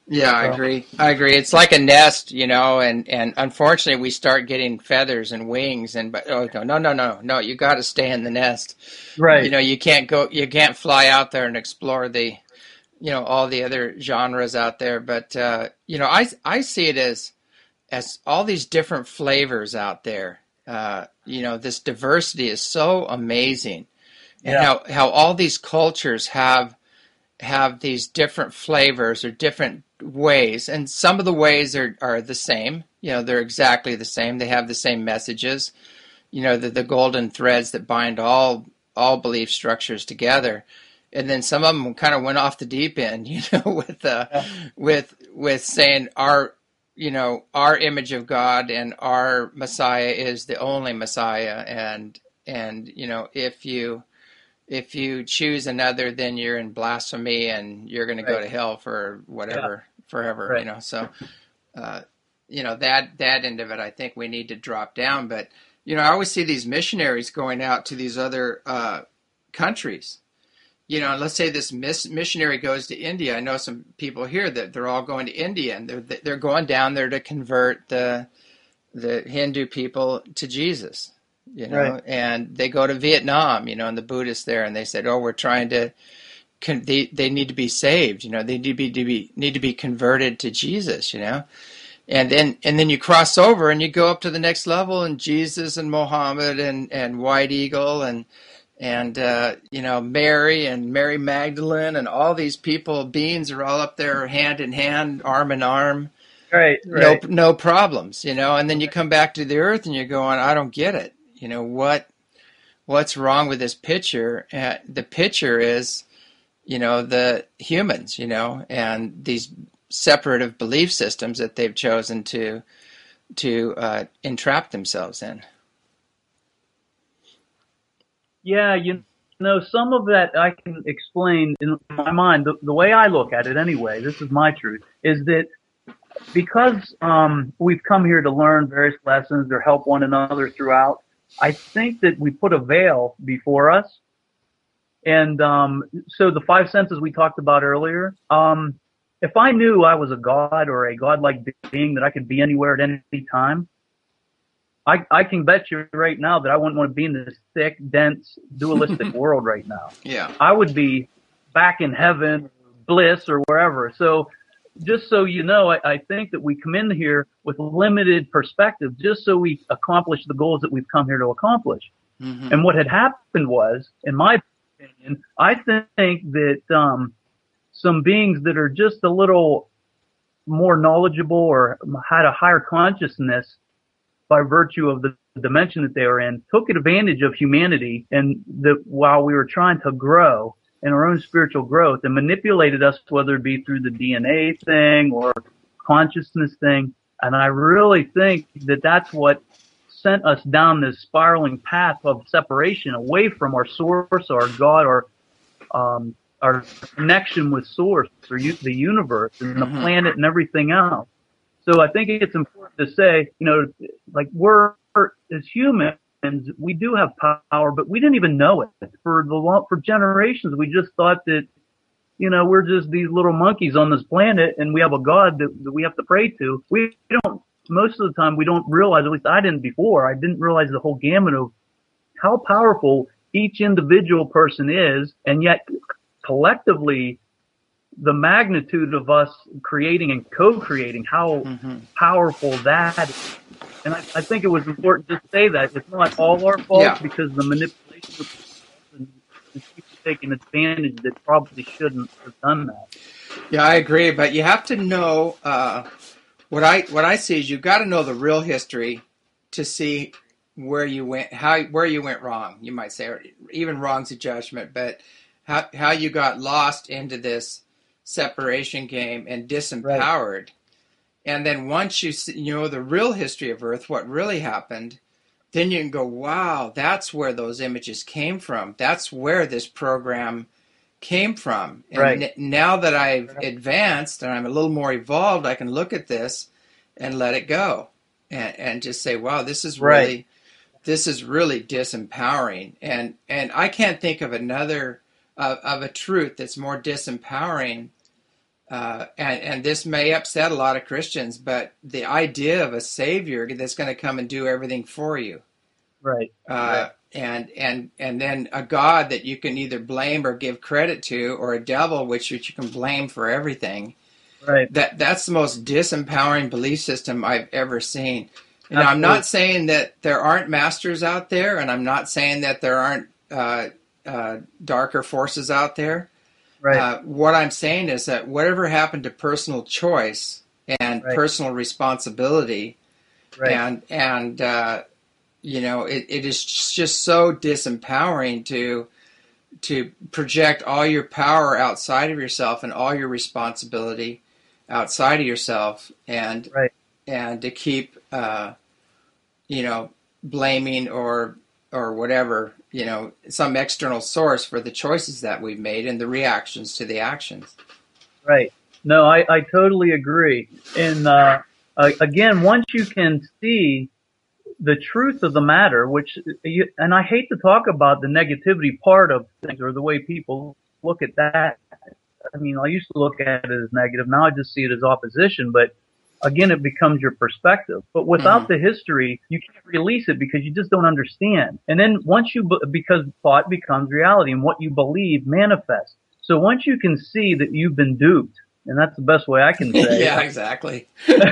Yeah, I agree. I agree. It's like a nest, you know, and, and unfortunately we start getting feathers and wings and but oh no no no no you got to stay in the nest. Right. You know, you can't go you can't fly out there and explore the you know all the other genres out there, but uh, you know, I I see it as as all these different flavors out there. Uh, you know, this diversity is so amazing. And Yeah. how how all these cultures have have these different flavors or different ways, and some of the ways are, are the same. You know, they're exactly the same. They have the same messages. You know, the, the golden threads that bind all all belief structures together. And then some of them kind of went off the deep end. You know, with uh, Yeah. with with saying our you know our image of God and our Messiah is the only Messiah, and and you know if you if you choose another, then you're in blasphemy and you're going to go Right. to hell for whatever, forever, Right. you know. So, uh, you know, that, that end of it, I think we need to drop down. But, you know, I always see these missionaries going out to these other uh, countries. You know, let's say this miss, missionary goes to India. I know some people here that they're all going to India, and they're, they're going down there to convert the, the Hindu people to Jesus. You know, Right. and they go to Vietnam, you know, and the Buddhists there, and they said, "Oh, we're trying to, con- they they need to be saved, you know, they need to be, to be need to be converted to Jesus, you know." And then and then you cross over and you go up to the next level, and Jesus and Muhammad and, and White Eagle and and uh, you know Mary and Mary Magdalene and all these people, beings are all up there, hand in hand, arm in arm. Right. Right. No, no problems, you know. And then you come back to the earth, and you're going, I don't get it. You know what? What's wrong with this picture? Uh, the picture is, you know, the humans, you know, and these separative belief systems that they've chosen to to uh, entrap themselves in. Yeah, you know, some of that I can explain in my mind. The, the way I look at it, anyway, this is my truth, is that because um, we've come here to learn various lessons or help one another throughout, I think that we put a veil before us. And um, so the five senses we talked about earlier, um, if I knew I was a god or a godlike being that I could be anywhere at any time, I, I can bet you right now that I wouldn't want to be in this thick, dense, dualistic world right now. Yeah. I would be back in heaven, bliss, or wherever. So just so you know, I, I think that we come in here with limited perspective just so we accomplish the goals that we've come here to accomplish. Mm-hmm. And what had happened was, in my opinion, I think that um, some beings that are just a little more knowledgeable or had a higher consciousness by virtue of the dimension that they were in, took advantage of humanity, and that while we were trying to grow in our own spiritual growth, and manipulated us, whether it be through the D N A thing or consciousness thing. And I really think that that's what sent us down this spiraling path of separation away from our source, our God, or um, our connection with source, or u- the universe and the Mm-hmm. planet and everything else. So I think it's important to say, you know, like we're, as humans, we do have power, but we didn't even know it. For the long, for generations, we just thought that, you know, we're just these little monkeys on this planet and we have a God that, that we have to pray to. We don't, most of the time we don't realize, at least I didn't before, I didn't realize the whole gamut of how powerful each individual person is, and yet collectively the magnitude of us creating and co-creating, how Mm-hmm. powerful that is. And I, I think it was important to say that it's not all our fault, Yeah. because the manipulation of and people taking advantage that probably shouldn't have done that. Yeah, I agree, but you have to know uh, what I what I see is you've got to know the real history to see where you went, how where you went wrong. You might say, or even wrong's a judgment, but how how you got lost into this separation game and disempowered. Right. And then once you see, you know the real history of Earth, what really happened, then you can go, wow, that's where those images came from. That's where this program came from. And right. n- now that I've advanced and I'm a little more evolved, I can look at this and let it go and, and just say, wow, this is really, right. this is really disempowering. And, and I can't think of another, uh, of a truth that's more disempowering uh, and, and this may upset a lot of Christians, but the idea of a Savior that's going to come and do everything for you. Right. Uh, right. And, and, and then a God that you can either blame or give credit to, or a devil which, which you can blame for everything. Right. That, that's the most disempowering belief system I've ever seen. You know, I'm not saying that there aren't masters out there, and I'm not saying that there aren't uh, uh, darker forces out there. Right. Uh, what I'm saying is that whatever happened to personal choice and right. personal responsibility, right. and and uh, you know, it, it is just so disempowering to to project all your power outside of yourself and all your responsibility outside of yourself, and right. and to keep uh, you know, blaming or or whatever, you know, some external source for the choices that we've made and the reactions to the actions. Right. No, I, I totally agree. And uh, uh, again, once you can see the truth of the matter, which, you, and I hate to talk about the negativity part of things or the way people look at that. I mean, I used to look at it as negative. Now I just see it as opposition. But again, it becomes your perspective. But without mm-hmm. the history, you can't release it because you just don't understand. And then once you, because thought becomes reality and what you believe manifests. So once you can see that you've been duped, and that's the best way I can say yeah, it. exactly.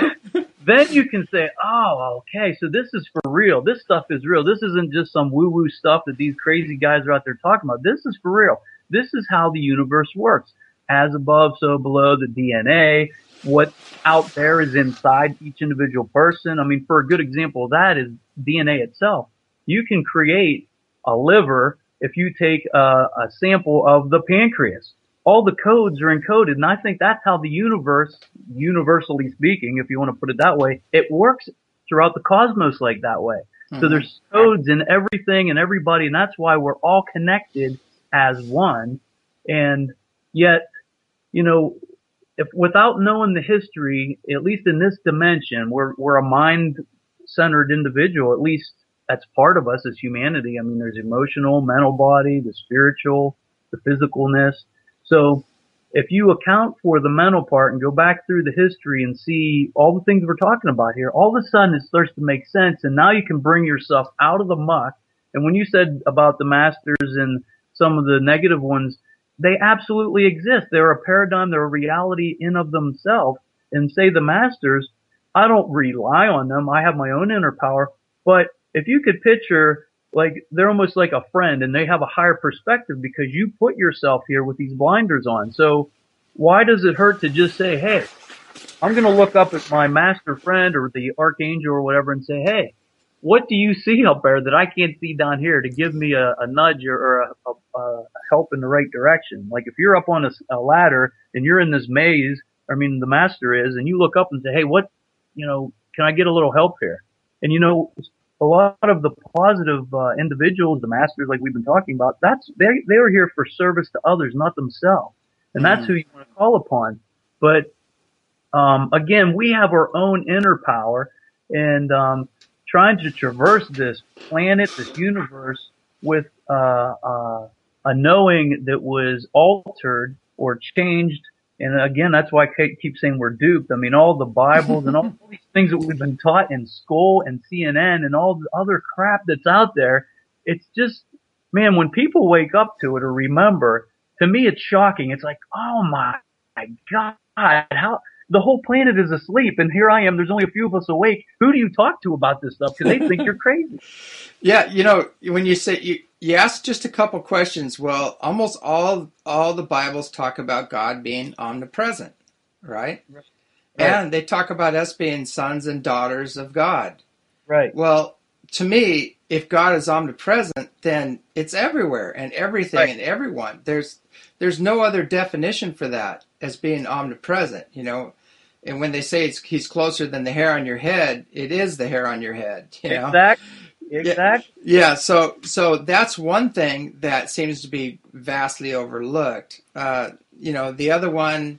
Then you can say, oh, okay, so this is for real. This stuff is real. This isn't just some woo-woo stuff that these crazy guys are out there talking about. This is for real. This is how the universe works. As above, so below, the D N A. What's out there is inside each individual person. I mean, for a good example of that is D N A itself. You can create a liver if you take a, a sample of the pancreas. All the codes are encoded, and I think that's how the universe, universally speaking, if you want to put it that way, it works throughout the cosmos like that way. Mm-hmm. So there's codes in everything and everybody, and that's why we're all connected as one. And yet, you know, if without knowing the history, at least in this dimension, we're we're a mind-centered individual. At least that's part of us as humanity. I mean, there's emotional, mental body, the spiritual, the physicalness. So if you account for the mental part and go back through the history and see all the things we're talking about here, all of a sudden it starts to make sense. And now you can bring yourself out of the muck. And when you said about the masters and some of the negative ones, they absolutely exist. They're a paradigm. They're a reality in of themselves. And say the masters, I don't rely on them. I have my own inner power. But if you could picture, like, they're almost like a friend and they have a higher perspective because you put yourself here with these blinders on. So why does it hurt to just say, hey, I'm going to look up at my master friend or the archangel or whatever and say, hey, what do you see up there that I can't see down here to give me a, a nudge or, or a, a, a help in the right direction? Like if you're up on a, a ladder and you're in this maze, I mean, the master is, and you look up and say, hey, what, you know, can I get a little help here? And you know, a lot of the positive uh, individuals, the masters like we've been talking about, that's they they are here for service to others, not themselves. And mm-hmm. that's who you want to call upon. But um, again, we have our own inner power, and um, trying to traverse this planet, this universe, with uh, uh, a knowing that was altered or changed. And again, that's why I keep saying we're duped. I mean, all the Bibles and all these things that we've been taught in school and C N N and all the other crap that's out there, it's just, man, when people wake up to it or remember, to me it's shocking. It's like, oh my God, how the whole planet is asleep and here I am, there's only a few of us awake. Who do you talk to about this stuff? Because they think you're crazy. Yeah, you know, when you say you you ask just a couple questions, well, almost all all the Bibles talk about God being omnipresent, right? Right. And they talk about us being sons and daughters of God. Right. Well, to me, if God is omnipresent, then it's everywhere and everything right. and everyone. There's there's no other definition for that as being omnipresent, you know. And when they say it's, he's closer than the hair on your head, it is the hair on your head, you know. Exactly. Exactly. Yeah, yeah, so so that's one thing that seems to be vastly overlooked. Uh, you know, the other one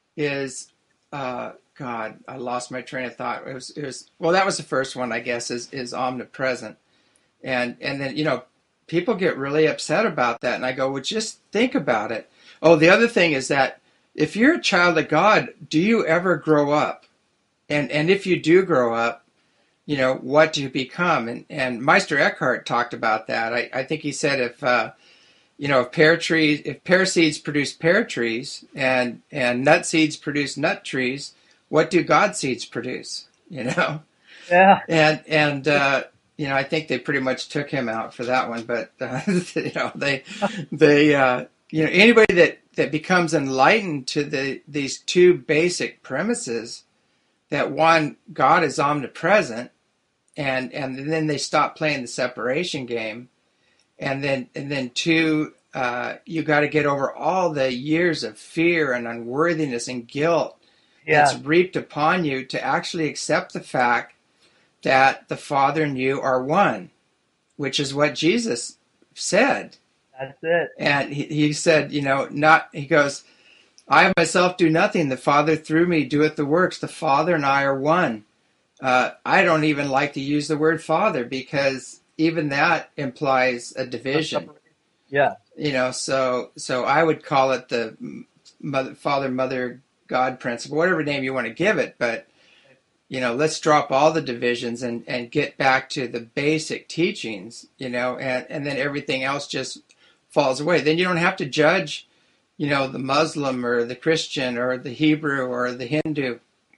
is, uh, God, I lost my train of thought. It was, it was, well, that was the first one, I guess, is is omnipresent, and and then you know, people get really upset about that, and I go, well, just think about it. Oh, the other thing is that if you're a child of God, do you ever grow up? And and if you do grow up, you know, what do you become? And and Meister Eckhart talked about that. I, I think he said if uh, you know if pear trees, if pear seeds produce pear trees, and and nut seeds produce nut trees, what do God seeds produce? You know. Yeah. And and uh, you know, I think they pretty much took him out for that one. But uh, you know, they they uh, you know anybody that, that becomes enlightened to the these two basic premises, that one, God is omnipresent, and and then they stop playing the separation game, and then and then two, uh, you got to get over all the years of fear and unworthiness and guilt Yeah. that's reaped upon you to actually accept the fact that the Father and you are one, which is what Jesus said. That's it. And he, he said, you know, not, he goes, I myself do nothing. The Father through me doeth the works. The Father and I are one. Uh, I don't even like to use the word Father because even that implies a division. Yeah. You know, so so I would call it the mother, Father, Mother, God principle, whatever name you want to give it. But you know, let's drop all the divisions and, and get back to the basic teachings, you know, and, and then everything else just falls away. Then you don't have to judge, you know, the Muslim or the Christian or the Hebrew or the Hindu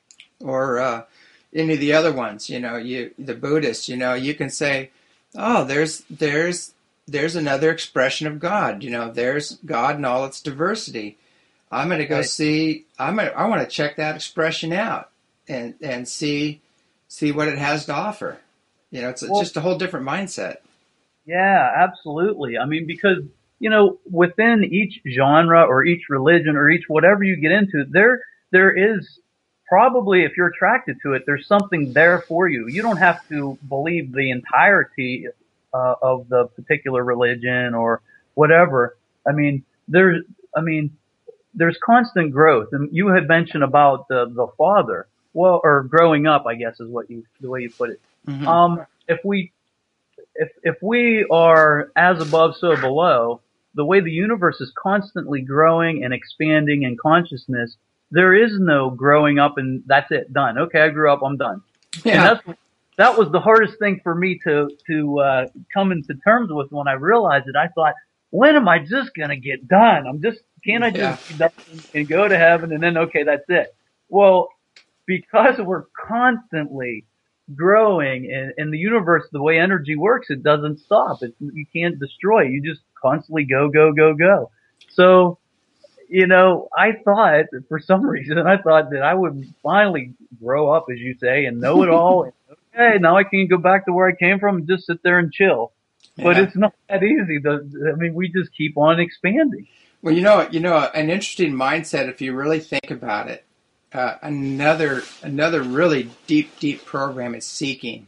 or uh, any of the other ones, you know, you the Buddhist, you know, you can say, oh, there's there's there's another expression of God, you know, there's God in all its diversity. I'm going to go Right. see, I'm gonna, I want to check that expression out. And and see see what it has to offer. You know, it's Well, just a whole different mindset. Yeah, absolutely. I mean, because, you know, within each genre or each religion or each whatever you get into, there there is probably, if you're attracted to it, there's something there for you. You don't have to believe the entirety uh, of the particular religion or whatever. I mean, there's, I mean, there's constant growth. And you had mentioned about the the Father. Well, or growing up, I guess is what you, the way you put it. Mm-hmm. Um, if we, if, if we are as above, so below, the way the universe is constantly growing and expanding in consciousness, there is no growing up and that's it, done. Okay, I grew up, I'm done. Yeah. And that's, that was the hardest thing for me to, to, uh, come into terms with when I realized it. I thought, when am I just gonna get done? I'm just, can't I just Yeah. be done and go to heaven and then, okay, that's it. Well, because we're constantly growing in, in the universe, the way energy works, it doesn't stop. It, you can't destroy it. You just constantly go, go, go, go. So, you know, I thought, for some reason, I thought that I would finally grow up, as you say, and know it all. And, okay, now I can go back to where I came from and just sit there and chill. But Yeah. it's not that easy. The, I mean, we just keep on expanding. Well, you know, you know, an interesting mindset if you really think about it. Uh, another another really deep, deep program is seeking,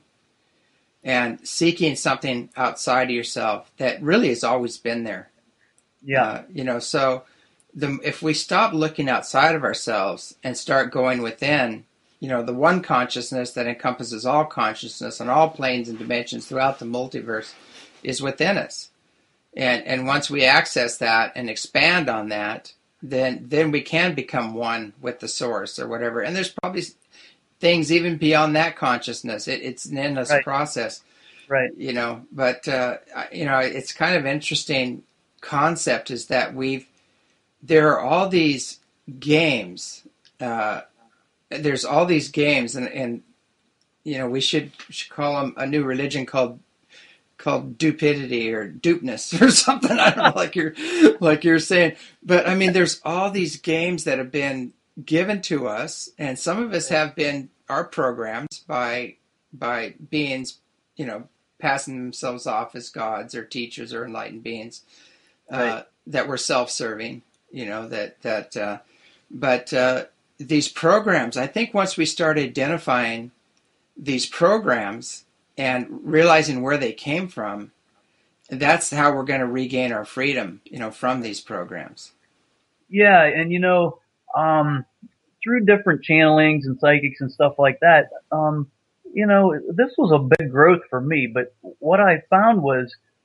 and seeking something outside of yourself that really has always been there. Yeah. Uh, you know, so the if we stop looking outside of ourselves and start going within, you know, the one consciousness that encompasses all consciousness on all planes and dimensions throughout the multiverse is within us. And and once we access that and expand on that, then then we can become one with the source or whatever. And there's probably things even beyond that consciousness. It, it's an endless Right. process, Right. you know. But uh, you know, it's kind of interesting concept is that we've there are all these games. Uh, there's all these games, and and you know we should should call them a new religion called. called dupidity or dupeness or something. I don't know, like you're like you're saying. But I mean, there's all these games that have been given to us, and some of us have been are programmed by by beings, you know, passing themselves off as gods or teachers or enlightened beings uh, Right. that were self-serving. You know that that. Uh, but uh, these programs, I think, once we start identifying these programs and realizing where they came from, that's how we're going to regain our freedom, you know, from these programs. Yeah, and you know, um, through different channelings and psychics and stuff like that, um, you know, this was a big growth for me. But what I found was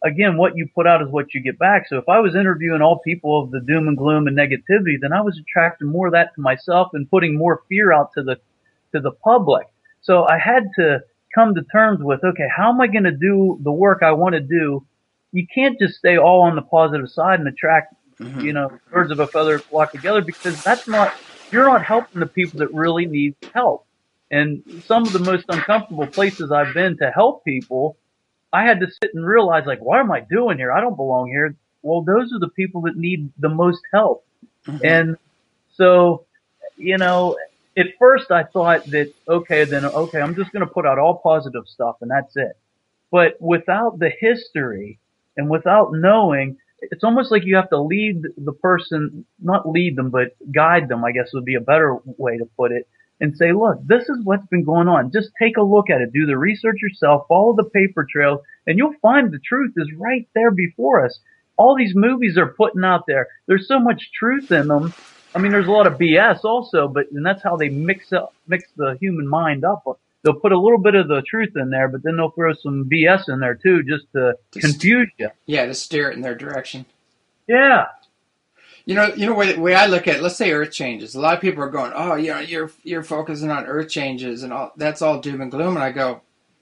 again, what you put out is what you get back. So if I was interviewing all people of the doom and gloom and negativity, then I was attracting more of that to myself and putting more fear out to the, to the public. So I had to come to terms with, okay, how am I going to do the work I want to do? You can't just stay all on the positive side and attract, mm-hmm. you know, birds of a feather flock together, because that's not, you're not helping the people that really need help. And some of the most uncomfortable places I've been to help people, I had to sit and realize, like, what am I doing here? I don't belong here. Well, those are the people that need the most help. Mm-hmm. And so, you know, at first I thought that, okay, then, okay, I'm just going to put out all positive stuff and that's it. But without the history and without knowing, it's almost like you have to lead the person, not lead them, but guide them, I guess would be a better way to put it, and say, look, this is what's been going on. Just take a look at it. Do the research yourself. Follow the paper trails, and you'll find the truth is right there before us. All these movies are putting out there. There's so much truth in them. I mean, there's a lot of B S also, but and that's how they mix up, mix the human mind up. They'll put a little bit of the truth in there, but then they'll throw some B S in there too, just to just, confuse you. Yeah, to steer it in their direction. Yeah. You know, you know, the way I look at it, let's say Earth changes. A lot of people are going, oh, you know, you're you're focusing on Earth changes and all. That's all doom and gloom. And I go,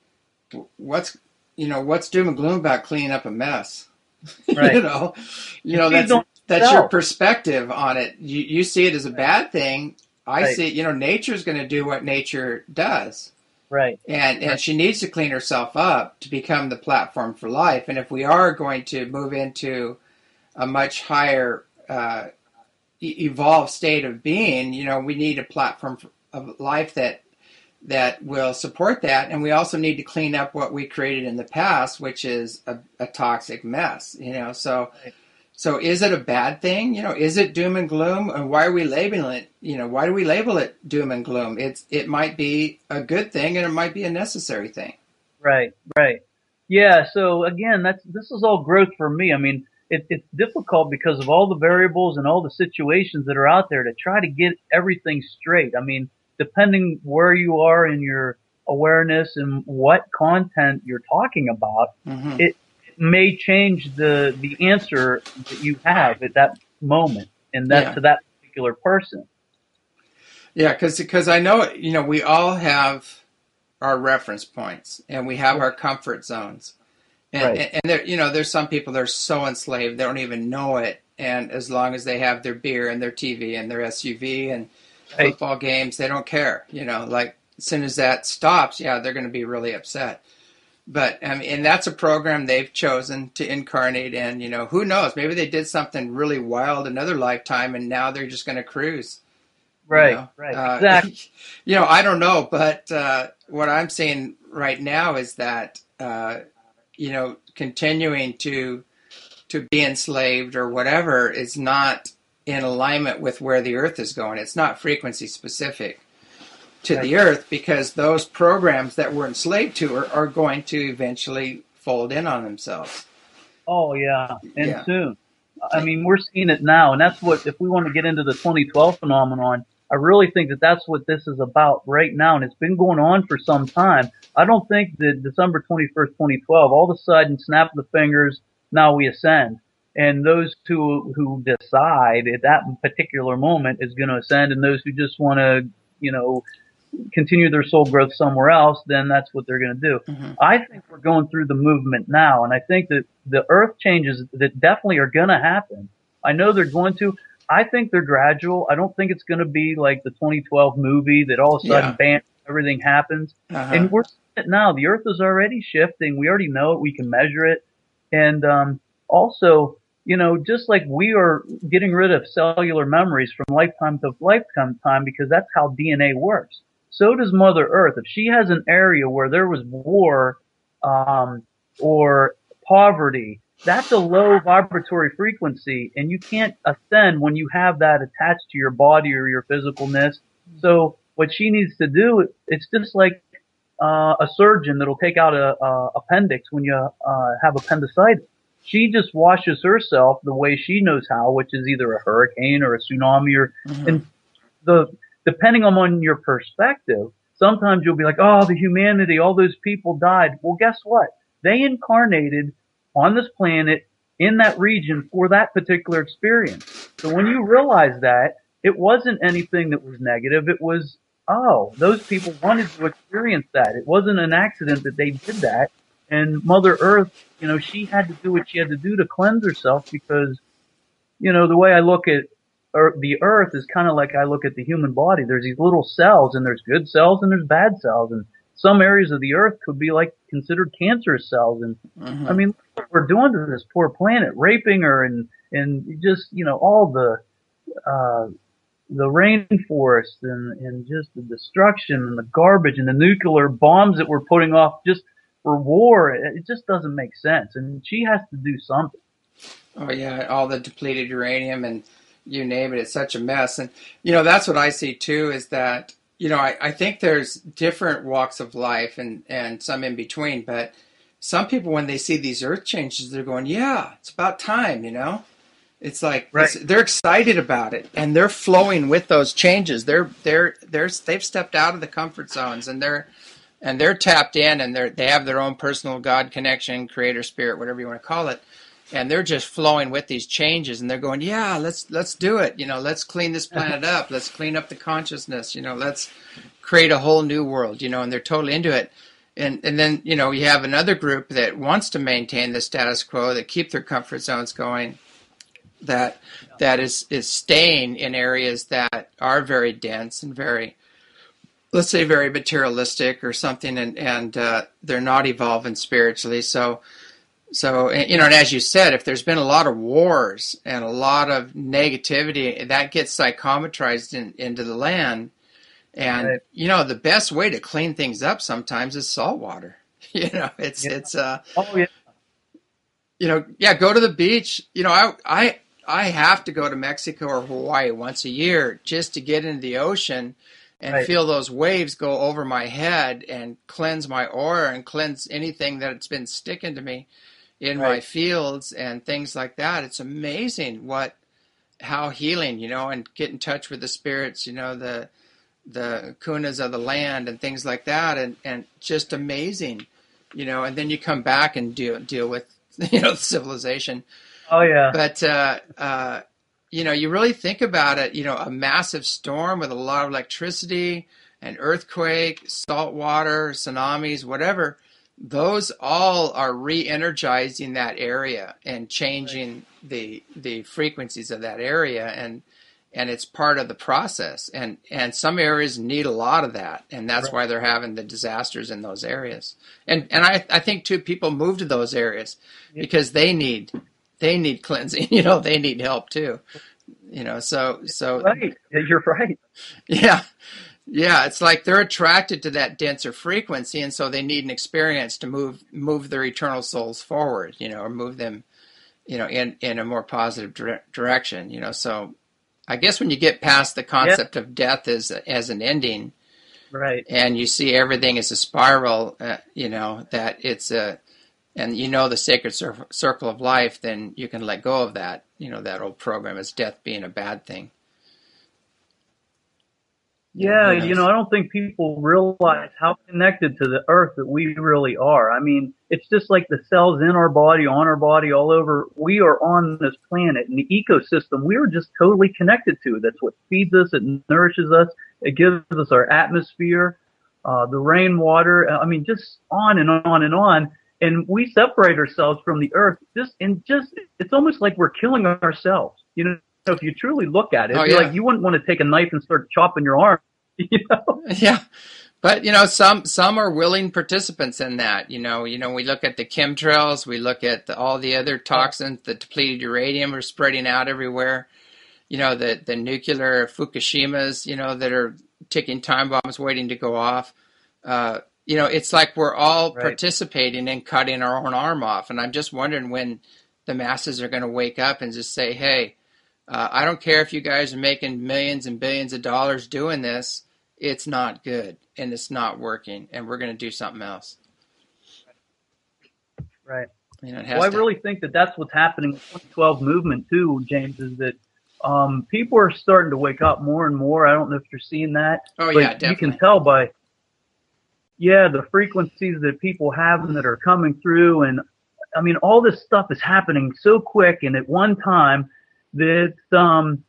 what's, you know, what's doom and gloom about cleaning up a mess? Right. you know, you know that's that's your perspective on it. You you see it as a bad thing. I right. see, you know, nature's going to do what nature does. Right. And and she needs to clean herself up to become the platform for life. And if we are going to move into a much higher uh, evolved state of being, you know, we need a platform of life that that will support that. And we also need to clean up what we created in the past, which is a, a toxic mess, you know. So so is it a bad thing? You know, is it doom and gloom? And why are we labeling it? You know, why do we label it doom and gloom? It's it might be a good thing and it might be a necessary thing. Right, right. Yeah, so again, that's this is all growth for me. I mean, it, it's difficult because of all the variables and all the situations that are out there to try to get everything straight. I mean, depending where you are in your awareness and what content you're talking about, mm-hmm. it may change the the answer that you have at that moment, and that yeah. to that particular person. Yeah, because because I know, you know, we all have our reference points and we have our comfort zones, and right. and, and there, you know, there's some people that are so enslaved they don't even know it, and as long as they have their beer and their T V and their S U V and right. football games, they don't care. You know, like as soon as that stops, yeah, they're going to be really upset. But, I mean, and that's a program they've chosen to incarnate in. You know, who knows? Maybe they did something really wild another lifetime, and now they're just going to cruise. Right, you know? right, uh, exactly. You know, I don't know, but uh, what I'm seeing right now is that, uh, you know, continuing to to be enslaved or whatever is not in alignment with where the Earth is going. It's not frequency specific to right. the Earth, because those programs that we're enslaved to are, are going to eventually fold in on themselves. Oh, yeah, and yeah. soon. I mean, we're seeing it now, and that's what, if we want to get into the twenty twelve phenomenon, I really think that that's what this is about right now, and it's been going on for some time. I don't think that December twenty-first, twenty twelve, all of a sudden, snap the fingers, now we ascend. And those who, who decide at that particular moment is going to ascend, and those who just want to, you know, continue their soul growth somewhere else, then that's what they're going to do. Mm-hmm. I think we're going through the movement now, and I think that the earth changes that definitely are going to happen. I know they're going to. I think they're gradual. I don't think it's going to be like the twenty twelve movie that all of a sudden, yeah. bam, everything happens. Uh-huh. And we're seeing it now. The earth is already shifting. We already know it. We can measure it. And um, also, you know, just like we are getting rid of cellular memories from lifetime to lifetime time, because that's how D N A works. So does Mother Earth. If she has an area where there was war um, or poverty, that's a low vibratory frequency, and you can't ascend when you have that attached to your body or your physicalness. So what she needs to do, it's just like uh, a surgeon that'll take out a, a appendix when you uh, have appendicitis. She just washes herself the way she knows how, which is either a hurricane or a tsunami, or mm-hmm. and the depending on your perspective, sometimes you'll be like, oh, the humanity, all those people died. Well, guess what? They incarnated on this planet in that region for that particular experience. So when you realize that, it wasn't anything that was negative. It was, oh, those people wanted to experience that. It wasn't an accident that they did that. And Mother Earth, you know, she had to do what she had to do to cleanse herself because, you know, the way I look at Earth, the Earth is kind of like I look at the human body. There's these little cells, and there's good cells and there's bad cells. And some areas of the Earth could be like considered cancerous cells. And mm-hmm. I mean, what we're doing to this poor planet, raping her and, and just, you know, all the, uh, the rainforest and, and just the destruction and the garbage and the nuclear bombs that we're putting off just for war. It just doesn't make sense. And she has to do something. Oh yeah. All the depleted uranium and you name it. It's such a mess. And, you know, that's what I see too, is that, you know, I, I think there's different walks of life and, and some in between, but some people, when they see these earth changes, they're going, yeah, it's about time, you know? It's like, right. it's, they're excited about it and they're flowing with those changes. They're, they're, they're, they've stepped out of the comfort zones and they're, and they're tapped in and they're, they have their own personal God connection, creator spirit, whatever you want to call it. And they're just flowing with these changes and they're going, yeah, let's, let's do it. You know, let's clean this planet up. Let's clean up the consciousness, you know, let's create a whole new world, you know, and they're totally into it. And, and then, you know, you have another group that wants to maintain the status quo, that keep their comfort zones going, that, that is, is staying in areas that are very dense and very, let's say very materialistic or something. And, and, uh, they're not evolving spiritually. So, So, you know, and as you said, if there's been a lot of wars and a lot of negativity, that gets psychometrized in, into the land. And, right. you know, the best way to clean things up sometimes is salt water. You know, it's, yeah. it's, uh, oh, yeah. you know, yeah, go to the beach. You know, I, I, I have to go to Mexico or Hawaii once a year just to get into the ocean and right. feel those waves go over my head and cleanse my aura and cleanse anything that's been sticking to me in right. my fields and things like that. It's amazing what, how healing, you know, and get in touch with the spirits, you know, the, the kunas of the land and things like that. And, and just amazing, you know, and then you come back and deal, deal with, you know, civilization. Oh yeah. But, uh, uh, you know, you really think about it, you know, a massive storm with a lot of electricity, an earthquake, salt water, tsunamis, whatever, those all are re-energizing that area and changing the the frequencies of that area, and and it's part of the process. And and some areas need a lot of that, and that's right. why they're having the disasters in those areas. And and I I think too, people move to those areas yeah. because they need they need cleansing. You know, they need help too. You know, so so right. You're right. Yeah. Yeah, it's like they're attracted to that denser frequency, and so they need an experience to move move their eternal souls forward, you know, or move them, you know, in, in a more positive dire- direction, you know. So I guess when you get past the concept yep. of death as as an ending, right, and you see everything as a spiral, uh, you know, that it's a, and you know the sacred cir- circle of life, then you can let go of that, you know, that old program as death being a bad thing. Yeah, you know, I don't think people realize how connected to the earth that we really are. I mean, it's just like the cells in our body, on our body, all over. We are on this planet, and the ecosystem we are just totally connected to. That's what feeds us, it nourishes us, it gives us our atmosphere, uh, the rainwater. I mean, just on and on and on. And we separate ourselves from the earth just, and just, it's almost like we're killing ourselves, you know. So if you truly look at it, oh, yeah. like you wouldn't want to take a knife and start chopping your arm, you know? Yeah. But, you know, some, some are willing participants in that. You know, you know, we look at the chemtrails, we look at the, all the other toxins, the depleted uranium are spreading out everywhere. You know, the, the nuclear Fukushimas, you know, that are ticking time bombs waiting to go off. Uh, you know, it's like we're all right. participating in cutting our own arm off. And I'm just wondering when the masses are going to wake up and just say, hey, Uh, I don't care if you guys are making millions and billions of dollars doing this. It's not good, and it's not working, and we're going to do something else. Right. You know, it well, I to... really think that that's what's happening with the twenty twelve movement, too, James, is that um, people are starting to wake up more and more. I don't know if you're seeing that. Oh, but yeah, definitely. You can tell by, yeah, the frequencies that people have and that are coming through, and I mean, all this stuff is happening so quick and at one time that, um,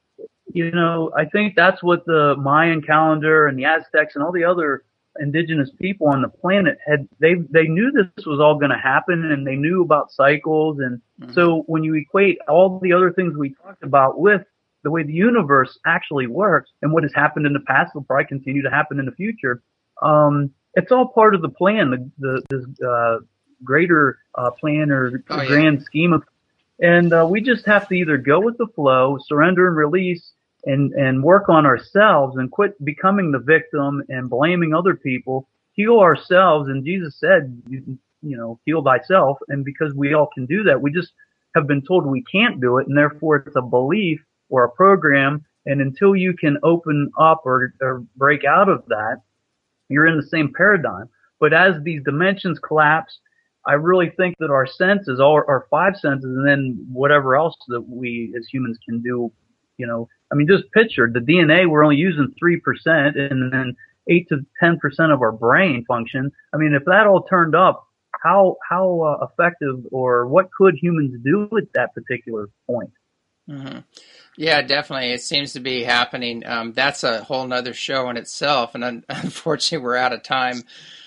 you know, I think that's what the Mayan calendar and the Aztecs and all the other indigenous people on the planet had. They they knew this was all going to happen, and they knew about cycles. And mm-hmm. so when you equate all the other things we talked about with the way the universe actually works and what has happened in the past will probably continue to happen in the future, um, it's all part of the plan, the the this, uh, greater uh, plan or oh, grand yeah. scheme of. And uh, we just have to either go with the flow, surrender and release, and and work on ourselves and quit becoming the victim and blaming other people, heal ourselves. And Jesus said, you, you know, heal thyself. And because we all can do that, we just have been told we can't do it. And therefore it's a belief or a program. And until you can open up or, or break out of that, you're in the same paradigm. But as these dimensions collapse, I really think that our senses, our, our five senses, and then whatever else that we as humans can do, you know, I mean, just picture the D N A, we're only using three percent and then eight to ten percent of our brain function. I mean, if that all turned up, how, how uh, effective or what could humans do at that particular point? Mm-hmm. Yeah, definitely. It seems to be happening. Um, that's a whole nother show in itself. And un- unfortunately, we're out of time.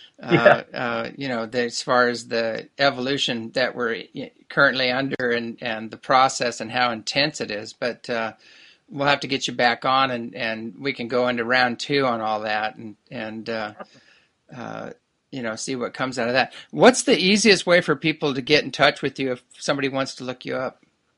Uh, yeah. uh, you know, the, as far as the evolution that we're currently under and, and the process and how intense it is. But uh, we'll have to get you back on and, and we can go into round two on all that and, and uh, uh, you know, see what comes out of that. What's the easiest way for people to get in touch with you if somebody wants to look you up?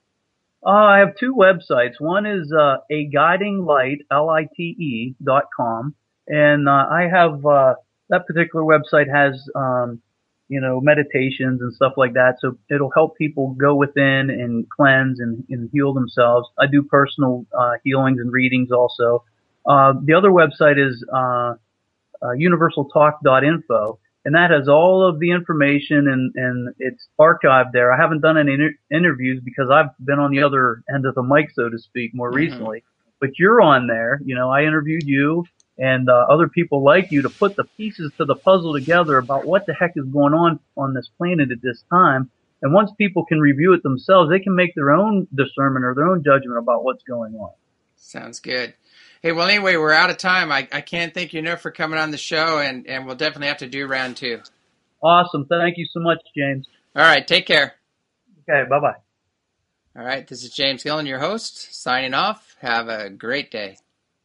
Uh, I have two websites. One is uh, a guiding light, L I T E dot com, and uh, I have uh, that particular website has, um, you know, meditations and stuff like that. So it'll help people go within and cleanse and, and heal themselves. I do personal uh, healings and readings also. Uh, the other website is uh, uh, universal talk dot info, and that has all of the information and, and it's archived there. I haven't done any inter- interviews because I've been on the other end of the mic, so to speak, more mm-hmm. recently. But you're on there. You know, I interviewed you and uh, other people like you to put the pieces to the puzzle together about what the heck is going on on this planet at this time. And once people can review it themselves, they can make their own discernment or their own judgment about what's going on. Sounds good. Hey, well, anyway, we're out of time. I, I can't thank you enough for coming on the show, and, and we'll definitely have to do round two. Awesome. Thank you so much, James. All right. Take care. Okay. Bye-bye. All right. This is James Gillen, your host, signing off. Have a great day.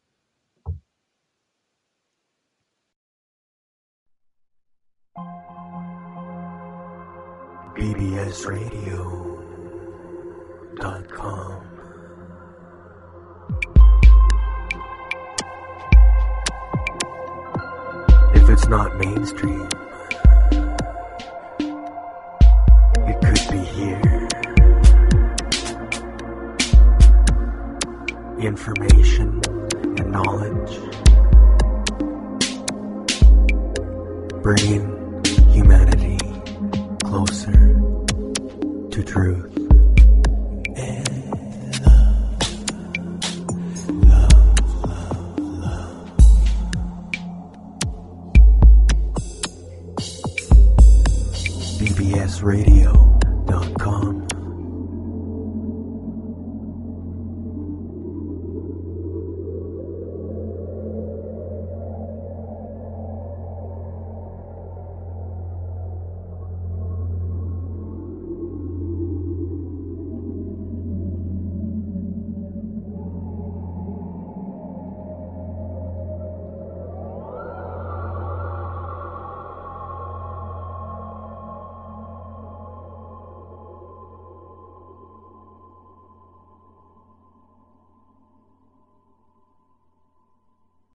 B B S radio dot com If it's not mainstream, it could be here. Information and knowledge, bringing humanity closer to truth.